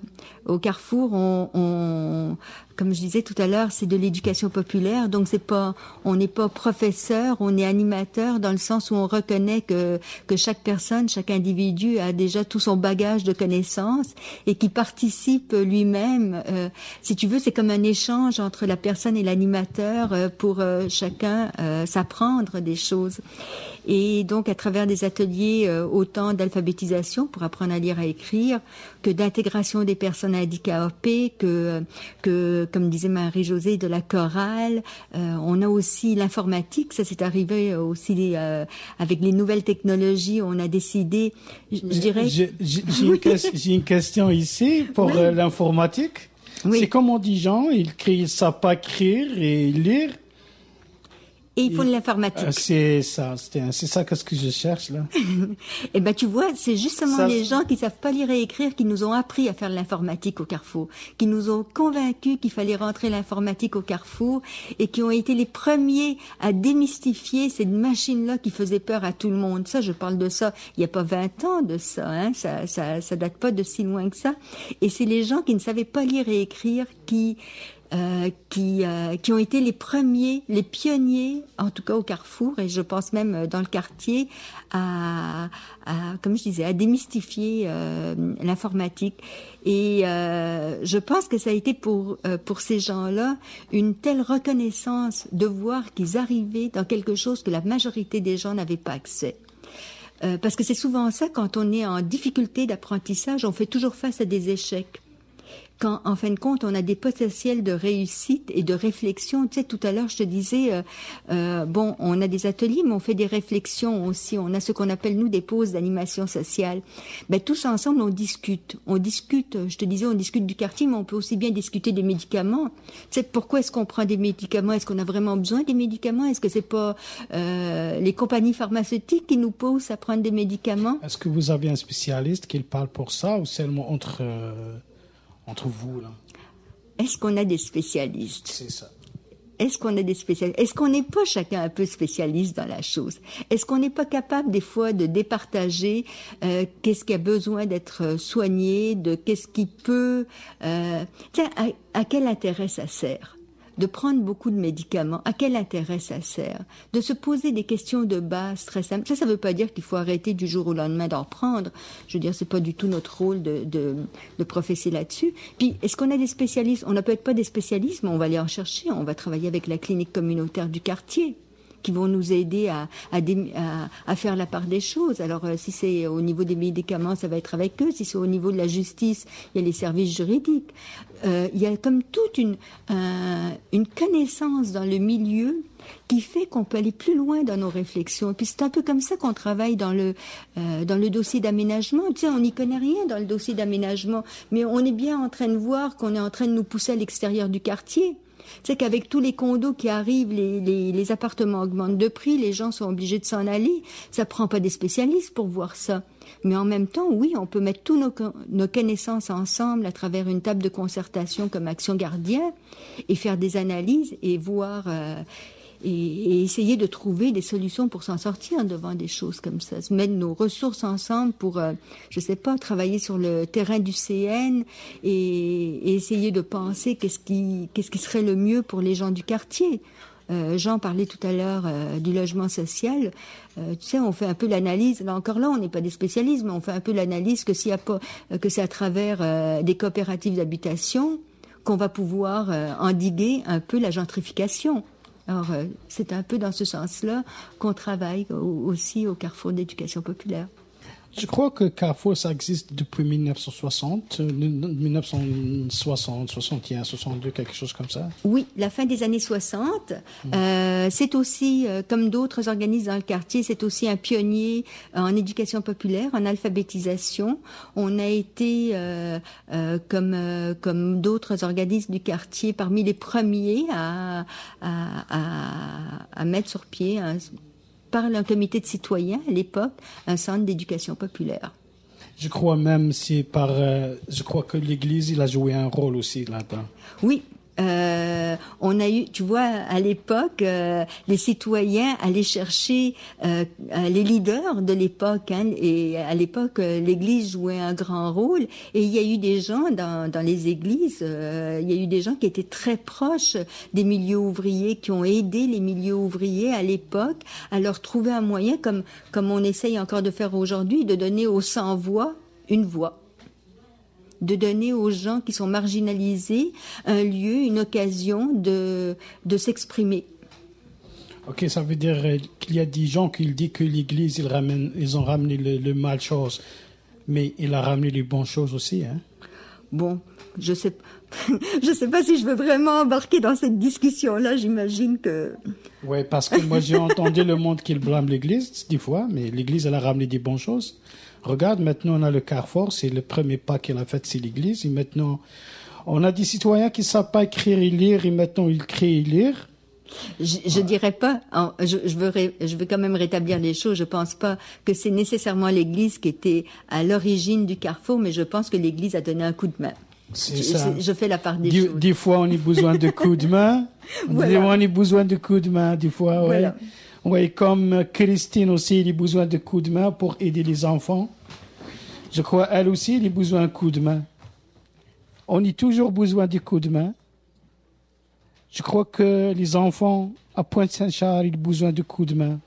F: Au Carrefour, on, on, comme je disais tout à l'heure, c'est de l'éducation populaire. Donc c'est pas, on n'est pas professeur, on est animateur dans le sens où on reconnaît que que chaque personne, chaque individu a déjà tout son bagage de connaissances et qui participe lui-même. Euh, si tu veux, c'est comme un échange entre la personne et l'animateur euh, pour euh, chacun euh, s'apprendre des choses. Et donc, à travers des ateliers euh, autant d'alphabétisation pour apprendre à lire, à écrire, que d'intégration des personnes handicapées, que, que comme disait Marie-Josée, de la chorale. Euh, on a aussi l'informatique. Ça, c'est arrivé aussi euh, avec les nouvelles technologies. On a décidé, je, je dirais...
D: J'ai, j'ai, j'ai, une que- j'ai une question ici pour
F: Oui.
D: euh, l'informatique.
F: Oui.
D: C'est comme on dit, Jean, ils ne savent pas écrire et lire.
F: Et ils font de l'informatique.
D: Euh, c'est ça, c'est, c'est ça qu'est-ce que je cherche là.
F: Eh ben, tu vois, c'est justement
D: Ça,
F: les
D: c'est-
F: gens qui savent pas lire et écrire qui nous ont appris à faire de l'informatique au Carrefour, qui nous ont convaincus qu'il fallait rentrer l'informatique au Carrefour et qui ont été les premiers à démystifier cette machine-là qui faisait peur à tout le monde. Ça, je parle de ça il y a pas vingt ans de ça, hein. Ça, ça, ça date pas de si loin que ça. Et c'est les gens qui ne savaient pas lire et écrire qui Euh, qui euh, qui ont été les premiers, les pionniers, en tout cas au Carrefour, et je pense même euh, dans le quartier, à, à comme je disais, à démystifier euh, l'informatique. Et euh, je pense que ça a été pour euh, pour ces gens-là une telle reconnaissance de voir qu'ils arrivaient dans quelque chose que la majorité des gens n'avaient pas accès. Euh, parce que c'est souvent ça, quand on est en difficulté d'apprentissage, on fait toujours face à des échecs. Quand, en fin de compte, on a des potentiels de réussite et de réflexion. Tu sais, tout à l'heure, je te disais, euh, euh, bon, on a des ateliers, mais on fait des réflexions aussi. On a ce qu'on appelle, nous, des pauses d'animation sociale. Ben, tous ensemble, on discute. On discute, je te disais, on discute du quartier, mais on peut aussi bien discuter des médicaments. Tu sais, pourquoi est-ce qu'on prend des médicaments? Est-ce qu'on a vraiment besoin des médicaments? Est-ce que c'est pas euh, les compagnies pharmaceutiques qui nous poussent à prendre des médicaments?
D: Est-ce que vous avez un spécialiste qui parle pour ça ou seulement entre euh, entre vous là?
F: Est-ce qu'on a des spécialistes?
D: C'est ça.
F: Est-ce qu'on a des spécialistes? Est-ce qu'on n'est pas chacun un peu spécialiste dans la chose? Est-ce qu'on n'est pas capable des fois de départager euh, qu'est-ce qui a besoin d'être soigné, de qu'est-ce qui peut... Euh, tiens, à, à quel intérêt ça sert? De prendre beaucoup de médicaments, à quel intérêt ça sert? De se poser des questions de base très simples. Ça, ça veut pas dire qu'il faut arrêter du jour au lendemain d'en prendre. Je veux dire, c'est pas du tout notre rôle de, de, de professer là-dessus. Puis, est-ce qu'on a des spécialistes? On n'a peut-être pas des spécialistes, mais on va aller en chercher. On va travailler avec la clinique communautaire du quartier, qui vont nous aider à, à, dé, à, à faire la part des choses. Alors, euh, si c'est au niveau des médicaments, ça va être avec eux. Si c'est au niveau de la justice, il y a les services juridiques. Euh, il y a comme toute une, euh, une connaissance dans le milieu qui fait qu'on peut aller plus loin dans nos réflexions. Et puis c'est un peu comme ça qu'on travaille dans le euh, dans le dossier d'aménagement. Tu sais, on n'y connaît rien dans le dossier d'aménagement, mais on est bien en train de voir qu'on est en train de nous pousser à l'extérieur du quartier. Tu sais qu'avec tous les condos qui arrivent, les, les, les appartements augmentent de prix, les gens sont obligés de s'en aller. Ça prend pas des spécialistes pour voir ça. Mais en même temps, oui, on peut mettre tous nos, nos connaissances ensemble à travers une table de concertation comme Action Gardien et faire des analyses et voir... Euh, Et, et essayer de trouver des solutions pour s'en sortir devant des choses comme ça. Se mettre nos ressources ensemble pour, euh, je sais pas, travailler sur le terrain du C N et, et essayer de penser qu'est-ce qui, qu'est-ce qui serait le mieux pour les gens du quartier. Euh, Jean parlait tout à l'heure euh, du logement social. Euh, tu sais, on fait un peu l'analyse. Là encore, là, on n'est pas des spécialistes, mais on fait un peu l'analyse que s'il y a pas, euh, que c'est à travers euh, des coopératives d'habitation qu'on va pouvoir euh, endiguer un peu la gentrification. Alors, euh, c'est un peu dans ce sens-là qu'on travaille au, aussi au Carrefour d'éducation populaire.
D: Je crois que Carrefour, ça existe depuis mille neuf cent soixante, mille neuf cent soixante, soixante et un, soixante-deux, quelque chose comme ça.
F: Oui, la fin des années soixante. Mmh. Euh, c'est aussi, euh, comme d'autres organismes dans le quartier, c'est aussi un pionnier en éducation populaire, en alphabétisation. On a été, euh, euh, comme euh, comme d'autres organismes du quartier, parmi les premiers à à, à, à mettre sur pied un par un comité de citoyens à l'époque, un centre d'éducation populaire.
D: Je crois même si par, euh, je crois que l'Église il a joué un rôle aussi là-dedans.
F: Oui, Euh, on a eu, tu vois, à l'époque, euh, les citoyens allaient chercher euh, les leaders de l'époque, hein, et à l'époque, euh, l'Église jouait un grand rôle. Et il y a eu des gens dans, dans les églises, euh, il y a eu des gens qui étaient très proches des milieux ouvriers, qui ont aidé les milieux ouvriers à l'époque à leur trouver un moyen, comme comme on essaye encore de faire aujourd'hui, de donner aux sans-voix une voix. De donner aux gens qui sont marginalisés un lieu, une occasion de, de s'exprimer.
D: Ok, ça veut dire euh, qu'il y a des gens qui disent que l'Église, ils, ramènent, ils ont ramené le, le mal chose, mais il a ramené les bonnes choses aussi. Hein?
F: Bon, je sais, je sais pas si je veux vraiment embarquer dans cette discussion-là, j'imagine que...
D: Oui, parce que moi j'ai entendu le monde qui blâme l'Église, des fois, mais l'Église, elle a ramené des bonnes choses. Regarde, maintenant on a le Carrefour, c'est le premier pas qu'elle a fait, c'est l'Église. Et maintenant, on a des citoyens qui ne savent pas écrire et lire, et maintenant ils créent et lire.
F: Je, je dirais pas, je, je, veux ré, je veux quand même rétablir les choses. Je pense pas que c'est nécessairement l'Église qui était à l'origine du Carrefour, mais je pense que l'Église a donné un coup de main.
D: C'est
F: je,
D: ça.
F: Je, je fais la part des
D: des,
F: choses.
D: Des fois, on a besoin de coups de main. Voilà. Des fois, on a besoin de coups de main. Des fois, ouais.
F: Voilà.
D: Ouais, comme Christine aussi, elle a besoin de coups de main pour aider les enfants. Je crois elle aussi, elle a besoin d'un coup de main. On a toujours besoin de coups de main. Je crois que les enfants à Pointe-Saint-Charles, ils ont besoin de coups de main.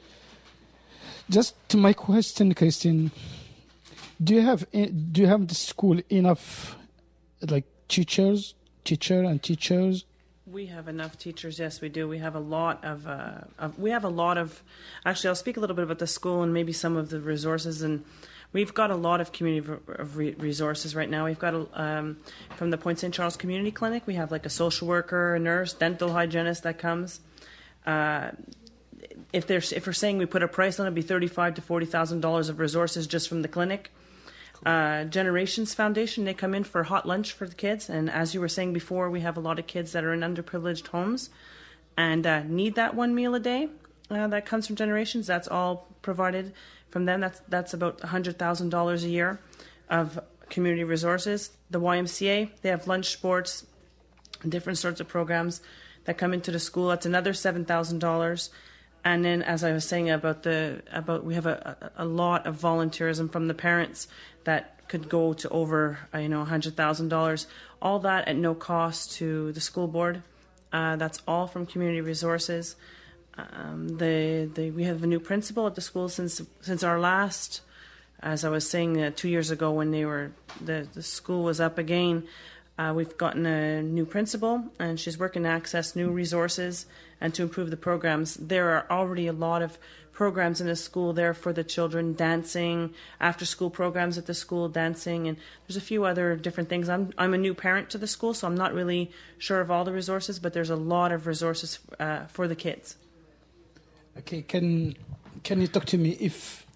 D: Just to my question, Christine, do you have do you have the school enough like teachers, teacher and teachers?
G: We have enough teachers. Yes, we do. We have a lot of, uh, of. We have a lot of. Actually, I'll speak a little bit about the school and maybe some of the resources. And we've got a lot of community of re- resources right now. We've got a, um, from the Point Saint Charles Community Clinic. We have like a social worker, a nurse, dental hygienist that comes. Uh, if there's if we're saying we put a price on it, it'd be thirty-five to forty thousand dollars of resources just from the clinic. Uh, Generations Foundation, they come in for hot lunch for the kids, and as you were saying before, we have a lot of kids that are in underprivileged homes and uh, need that one meal a day uh, that comes from Generations. That's all provided from them. That's that's about one hundred thousand dollars a year of community resources. The Y M C A, they have lunch sports, different sorts of programs that come into the school. That's another seven thousand dollars. And then, as I was saying about the about, we have a, a, a lot of volunteerism from the parents that could go to over uh, you know one hundred thousand dollars. All that at no cost to the school board. Uh, that's all from community resources. Um, the the we have a new principal at the school since since our last. As I was saying uh, two years ago when they were the the school was up again. Uh, we've gotten a new principal, and she's working to access new resources and to improve the programs. There are already a lot of programs in the school there for the children, dancing, after-school programs at the school, dancing, and there's a few other different things. I'm I'm a new parent to the school, so I'm not really sure of all the resources, but there's a lot of resources uh, for the kids.
D: Okay, can can you talk to me if,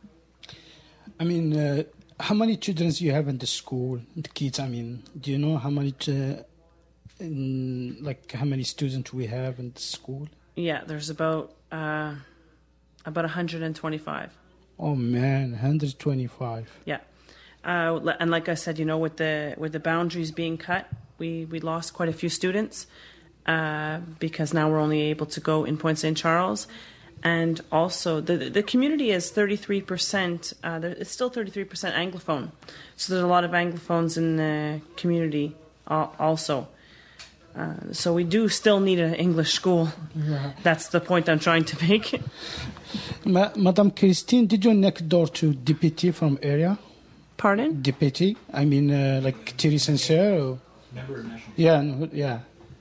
D: I mean, uh, how many children do you have in the school, the kids, I mean, do you know how many, uh, in, like how many students we have in the school?
G: Yeah, there's about uh, about one hundred twenty-five.
D: Oh man, one hundred twenty-five.
G: Yeah, uh, and like I said, you know, with the with the boundaries being cut, we, we lost quite a few students uh, because now we're only able to go in Point Saint Charles. And also, the the community is thirty-three percent, uh, it's still thirty-three percent Anglophone. So there's a lot of Anglophones in the community uh, also. Uh, so we do still need an English school.
D: Yeah.
G: That's the point I'm trying to make.
D: Ma- Madame Christine, did you next door to deputy from area?
G: Pardon?
D: Deputy? I mean, uh, like Thierry Sincere? Or?
E: Member of National.
D: Yeah, no, yeah.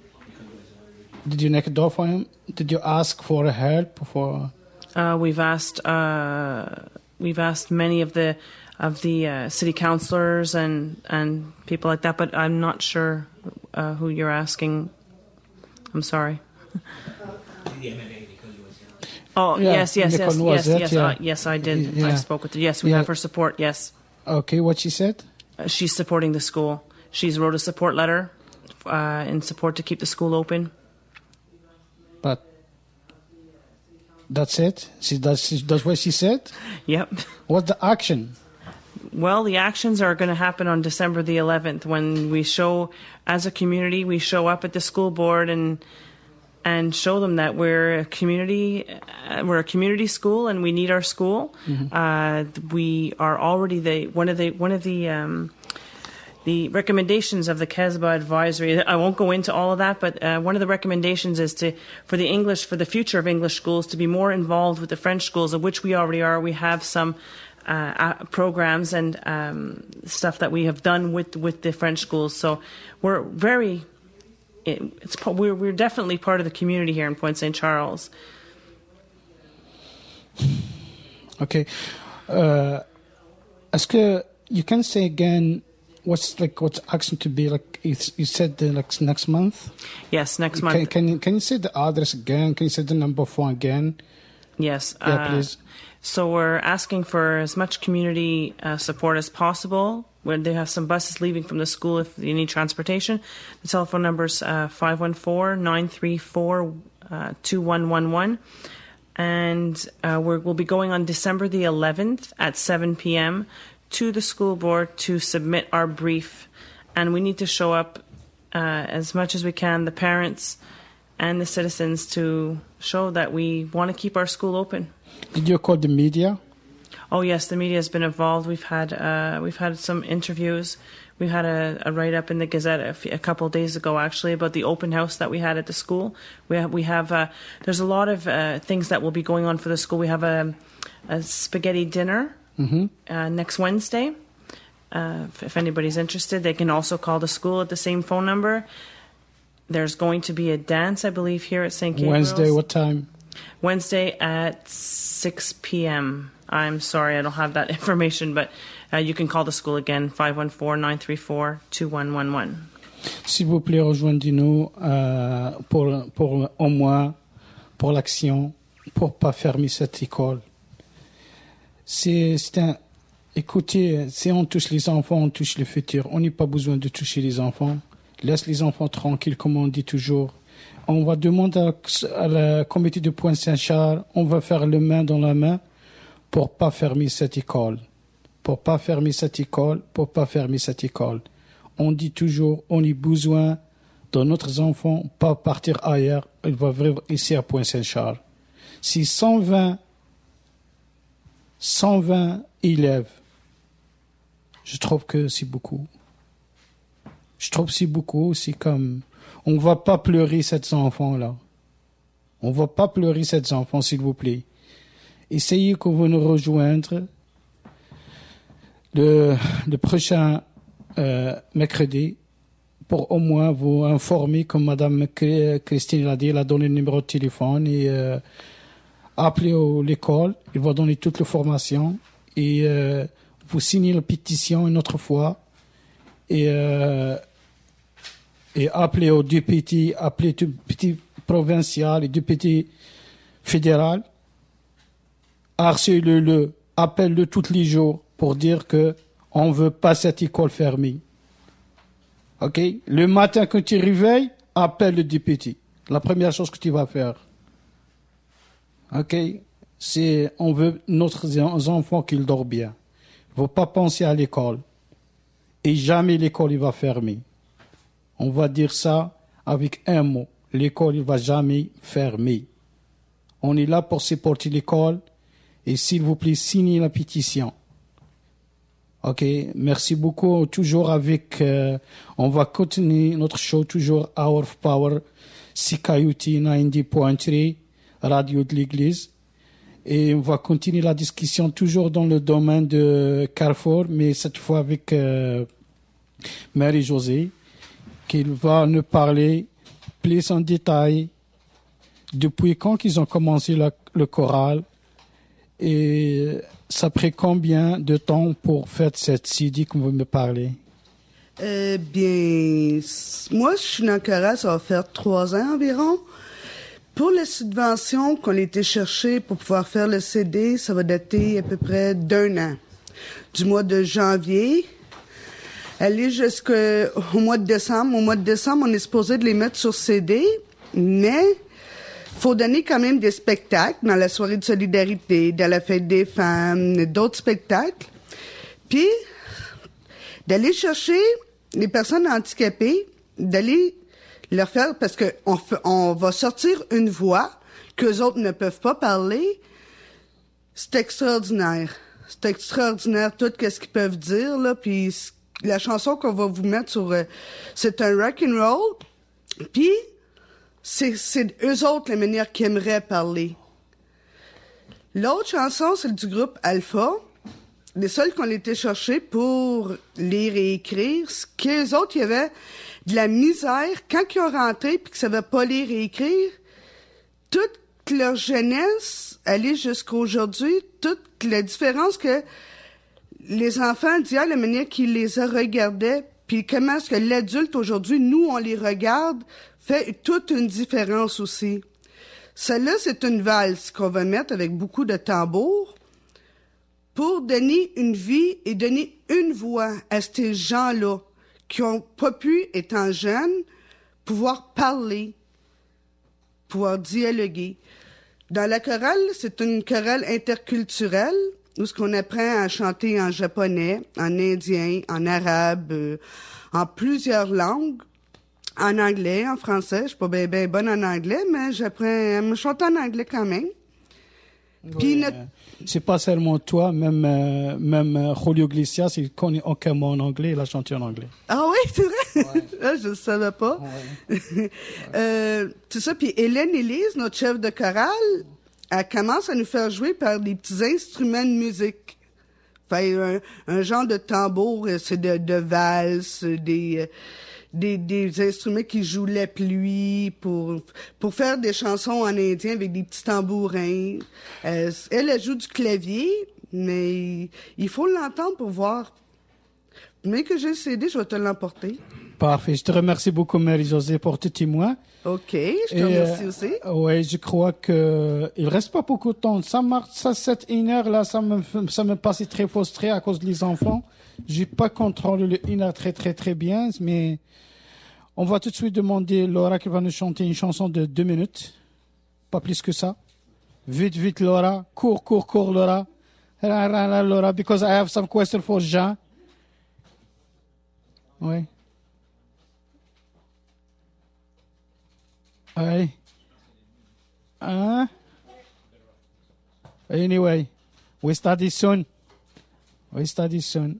D: Did you knock a door for him? Did you ask for help for?
G: Uh, we've asked. Uh, we've asked many of the of the uh, city councillors and and people like that, but I'm not sure uh, who you're asking. I'm sorry. Oh
D: yeah,
G: yes, yes, yes, yes,
D: it,
G: yes,
D: yeah.
G: uh, yes. I did.
D: Yeah.
G: I spoke with her. Yes, we
D: yeah.
G: have her support. Yes.
D: Okay, what she said?
G: Uh, she's supporting the school. She's wrote a support letter uh, in support to keep the school open.
D: But that's it? She does, she does what she said?
G: Yep.
D: What's the action?
G: well, the actions are going to happen on December the eleventh when we show, as a community, we show up at the school board and and show them that we're a community, uh, we're a community school and we need our school. Mm-hmm. Uh, we are already the one of the one of the um, the recommendations of the KESBA advisory. I won't go into all of that, but uh, one of the recommendations is to for the English for the future of English schools to be more involved with the French schools, of which we already are. We have some uh, programs and um, stuff that we have done with with the French schools. So we're very. It, it's we're we're definitely part of the community here in Pointe Saint Charles.
D: Okay, uh, est-ce que you can say again what's like what's action to be like? It's, you said uh, like next month.
G: Yes, next month.
D: Can, can you can you say the address again? Can you say the number phone again?
G: Yes.
D: Yeah,
G: uh,
D: please.
G: So we're asking for as much community uh, support as possible. Where they have some buses leaving from the school if you need transportation. The telephone number is uh, five one four, nine three four, two one one one. And uh, we're, we'll be going on December the eleventh at seven p.m. to the school board to submit our brief. And we need to show up uh, as much as we can, the parents and the citizens, to show that we want to keep our school open.
D: Did you call the media?
G: Oh yes, the media has been involved. We've had uh, we've had some interviews. We had a, a write up in the Gazette a, few, a couple of days ago, actually, about the open house that we had at the school. We have we have uh, there's a lot of uh, things that will be going on for the school. We have a, a spaghetti dinner
D: mm-hmm.
G: uh, next Wednesday. Uh, if, if anybody's interested, they can also call the school at the same phone number. There's going to be a dance, I believe, here at Saint Gabriel's.
D: Wednesday, what time?
G: Wednesday at six p.m. I'm sorry, I don't have that information, but uh, you can call the school again, five one four, nine three four, two one one one.
D: S'il vous plaît, rejoignez-nous euh, pour, pour au moins pour l'action, pour pas fermer cette école. C'est, c'est un, écoutez, si on touche les enfants, on touche le futur. On n'a pas besoin de toucher les enfants. Laisse les enfants tranquilles, comme on dit toujours. On va demander à, à la comité de Pointe Saint Charles, on va faire le main dans la main pour pas fermer cette école. Pour pas fermer cette école, pour pas fermer cette école. On dit toujours, on a besoin de notre enfant, pas partir ailleurs. Il va vivre ici à Pointe Saint Charles. Si cent vingt, cent vingt élèves, je trouve que c'est beaucoup. Je trouve que c'est beaucoup, c'est comme... On ne va pas pleurer ces enfants-là. On ne va pas pleurer ces enfants, s'il vous plaît. Essayez que vous nous rejoindre le, le prochain euh, mercredi pour au moins vous informer, comme Mme Christine l'a dit, elle a donné le numéro de téléphone et euh, appelez au, l'école, il va donner toute l'information et euh, vous signez la pétition une autre fois et, euh, et appelez au député, appelez le député provincial et député fédéral. Harcelez-le, appelle-le tous les jours pour dire que on veut pas cette école fermée. Ok? Le matin quand tu réveilles, appelle le député. La première chose que tu vas faire. Ok? C'est, on veut notre enfants qu'ils dorment bien. Il ne faut pas penser à l'école. Et jamais l'école il va fermer. On va dire ça avec un mot. L'école il va jamais fermer. On est là pour supporter l'école. Et s'il vous plaît, signez la pétition. OK, merci beaucoup. Toujours avec, euh, on va continuer notre show toujours Hour of Power, C K U T quatre-vingt-dix point trois, Radio de l'Église. Et on va continuer la discussion toujours dans le domaine de Carrefour, mais cette fois avec euh, Marie-Josée, qui va nous parler plus en détail depuis quand qu'ils ont commencé la, le choral. Et ça prend combien de temps pour faire cette C D que vous me parlez?
H: Euh, bien, moi, je suis dans le choral, ça va faire trois ans environ. Pour les subventions qu'on a été chercher pour pouvoir faire le C D, ça va dater à peu près d'un an. Du mois de janvier, aller jusqu'au mois de décembre. Au mois de décembre, on est supposé de les mettre sur C D, mais faut donner quand même des spectacles dans la soirée de solidarité, dans la fête des femmes, d'autres spectacles. Puis, d'aller chercher les personnes handicapées, d'aller leur faire, parce que on, fait, on va sortir une voix qu'eux autres ne peuvent pas parler, c'est extraordinaire. C'est extraordinaire tout ce qu'ils peuvent dire, là, puis la chanson qu'on va vous mettre sur... Euh, c'est un rock and roll, puis c'est, c'est eux autres la manière qu'ils aimeraient parler. L'autre chanson, c'est du groupe Alpha. Les seuls qu'on était chercher pour lire et écrire, c'est qu'eux autres, il y avait de la misère. Quand ils ont rentré puis qu'ils savaient pas lire et écrire, toute leur jeunesse, aller jusqu'à aujourd'hui, toute la différence que les enfants d'hier, la manière qu'ils les regardaient, puis comment est-ce que l'adulte aujourd'hui, nous, on les regarde, fait toute une différence aussi. Celle-là, c'est une valse qu'on va mettre avec beaucoup de tambours pour donner une vie et donner une voix à ces gens-là qui ont pas pu, étant jeunes, pouvoir parler, pouvoir dialoguer. Dans la chorale, c'est une chorale interculturelle où ce qu'on apprend à chanter en japonais, en indien, en arabe, euh, en plusieurs langues, en anglais, en français. Je suis pas bien ben bonne en anglais, mais j'apprends à me chanter en anglais quand même.
D: Puis oui, notre... euh, c'est pas seulement toi, même euh, même euh, Julio Iglesias, il connaît aucun mot en anglais, il a chanté en anglais.
H: Ah oui, c'est vrai? Ouais. Ah, je le savais pas. Ouais. euh, c'est ça, puis Hélène Élise, notre chef de chorale, elle commence à nous faire jouer par des petits instruments de musique. Fait un, un genre de tambour, c'est de, de valse, des... Des, des instruments qui jouent la pluie pour pour faire des chansons en indien avec des petits tambourins. Euh, elle, elle joue du clavier, mais il faut l'entendre pour voir. Mais que j'ai le C D, je vais te l'emporter.
D: Parfait. Je te remercie beaucoup, Marie-Josée, pour tes témoins.
H: OK, je te Et remercie euh, aussi.
D: Oui, je crois que il reste pas beaucoup de temps. Ça marche, ça, cette une heure là, ça me ça me passe très frustré à cause des enfants. J'ai pas contrôlé le une heure très très très bien, mais on va tout de suite demander Laura qui va nous chanter une chanson de deux minutes. Pas plus que ça. Vite, vite, Laura. Cours, cours, cours, Laura. Laura, because I have some question for Jean. Oui. Oui. Hein? Anyway, we study soon. We study soon.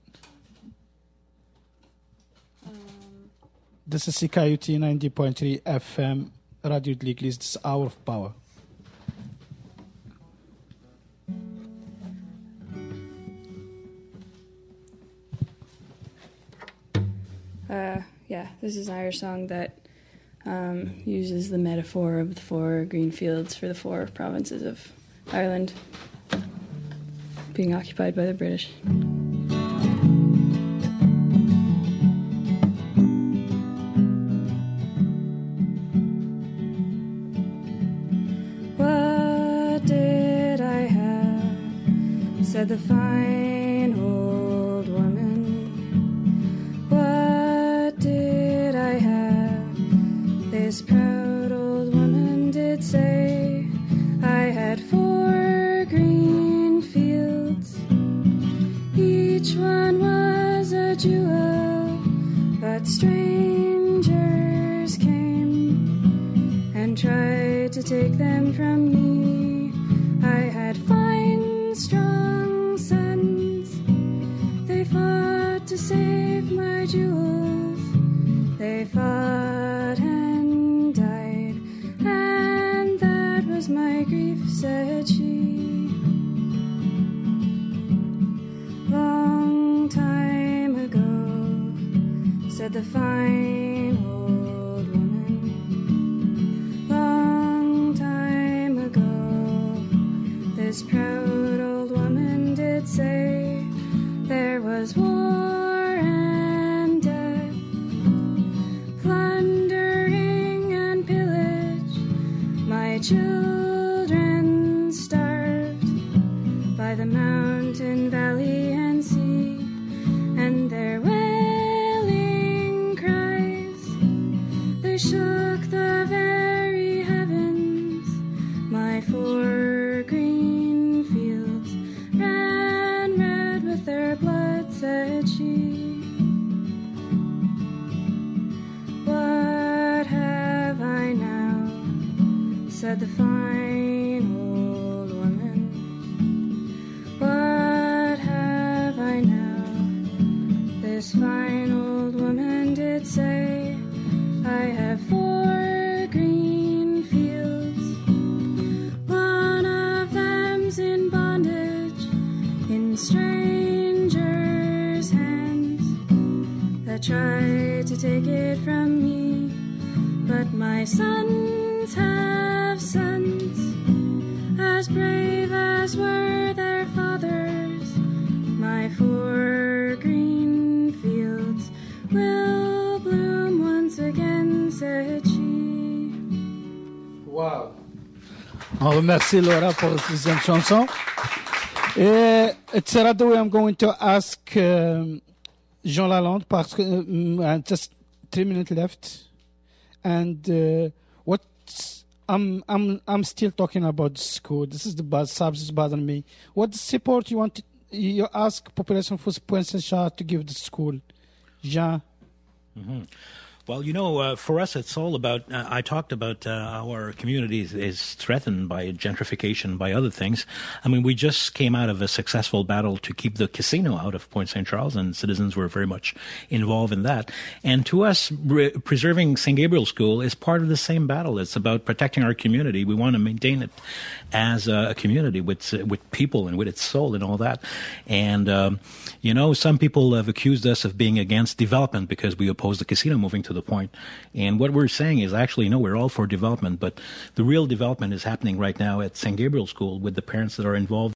D: This is C K U T ninety point three F M, Radio de l'Église, this hour of power.
I: Uh, yeah, this is an Irish song that um, uses the metaphor of the four green fields for the four provinces of Ireland being occupied by the British. Said the fine old woman, what did I have? This proud old woman did say, I had four green fields, each one was a jewel, but strangers came and tried to take them from me. I had fine, strong sons, they fought to save my jewels, they fought and died, and that was my grief, said she. Long time ago, said the fine old woman, long time ago, this proud old woman did say, there was war and death, plundering and pillage, my children starved by the mountain, valley, and sea, and their wailing cries, they shook the very heavens. My four green fields ran red with their blood, but the fine old woman. What have I now? This fine old woman did say, I have four green fields. One of them's in bondage, in strangers' hands, that tried to take it from me. But my sons have sons, as brave as were their fathers. My four green fields will bloom once again, said she.
D: Wow. On remercie Laura pour la deuxième chanson. Et it's right away I'm going to ask um, Jean Lalonde, parce que um, just three minutes left. And uh, what I'm I'm I'm still talking about school. This is the bad subject bothering me. What support you want to, you ask population for Pointe Saint-Charles to give the school, Jean?
E: Mm-hmm. Well, you know, uh, for us, it's all about, uh, I talked about uh, how our community is, is threatened by gentrification, by other things. I mean, we just came out of a successful battle to keep the casino out of Pointe Saint Charles, and citizens were very much involved in that. And to us, re- preserving Saint Gabriel School is part of the same battle. It's about protecting our community. We want to maintain it as a community with with people and with its soul and all that. And, um, you know, some people have accused us of being against development because we oppose the casino moving to the point. And what we're saying is actually, no, we're all for development, but the real development is happening right now at Saint Gabriel School with the parents that are involved.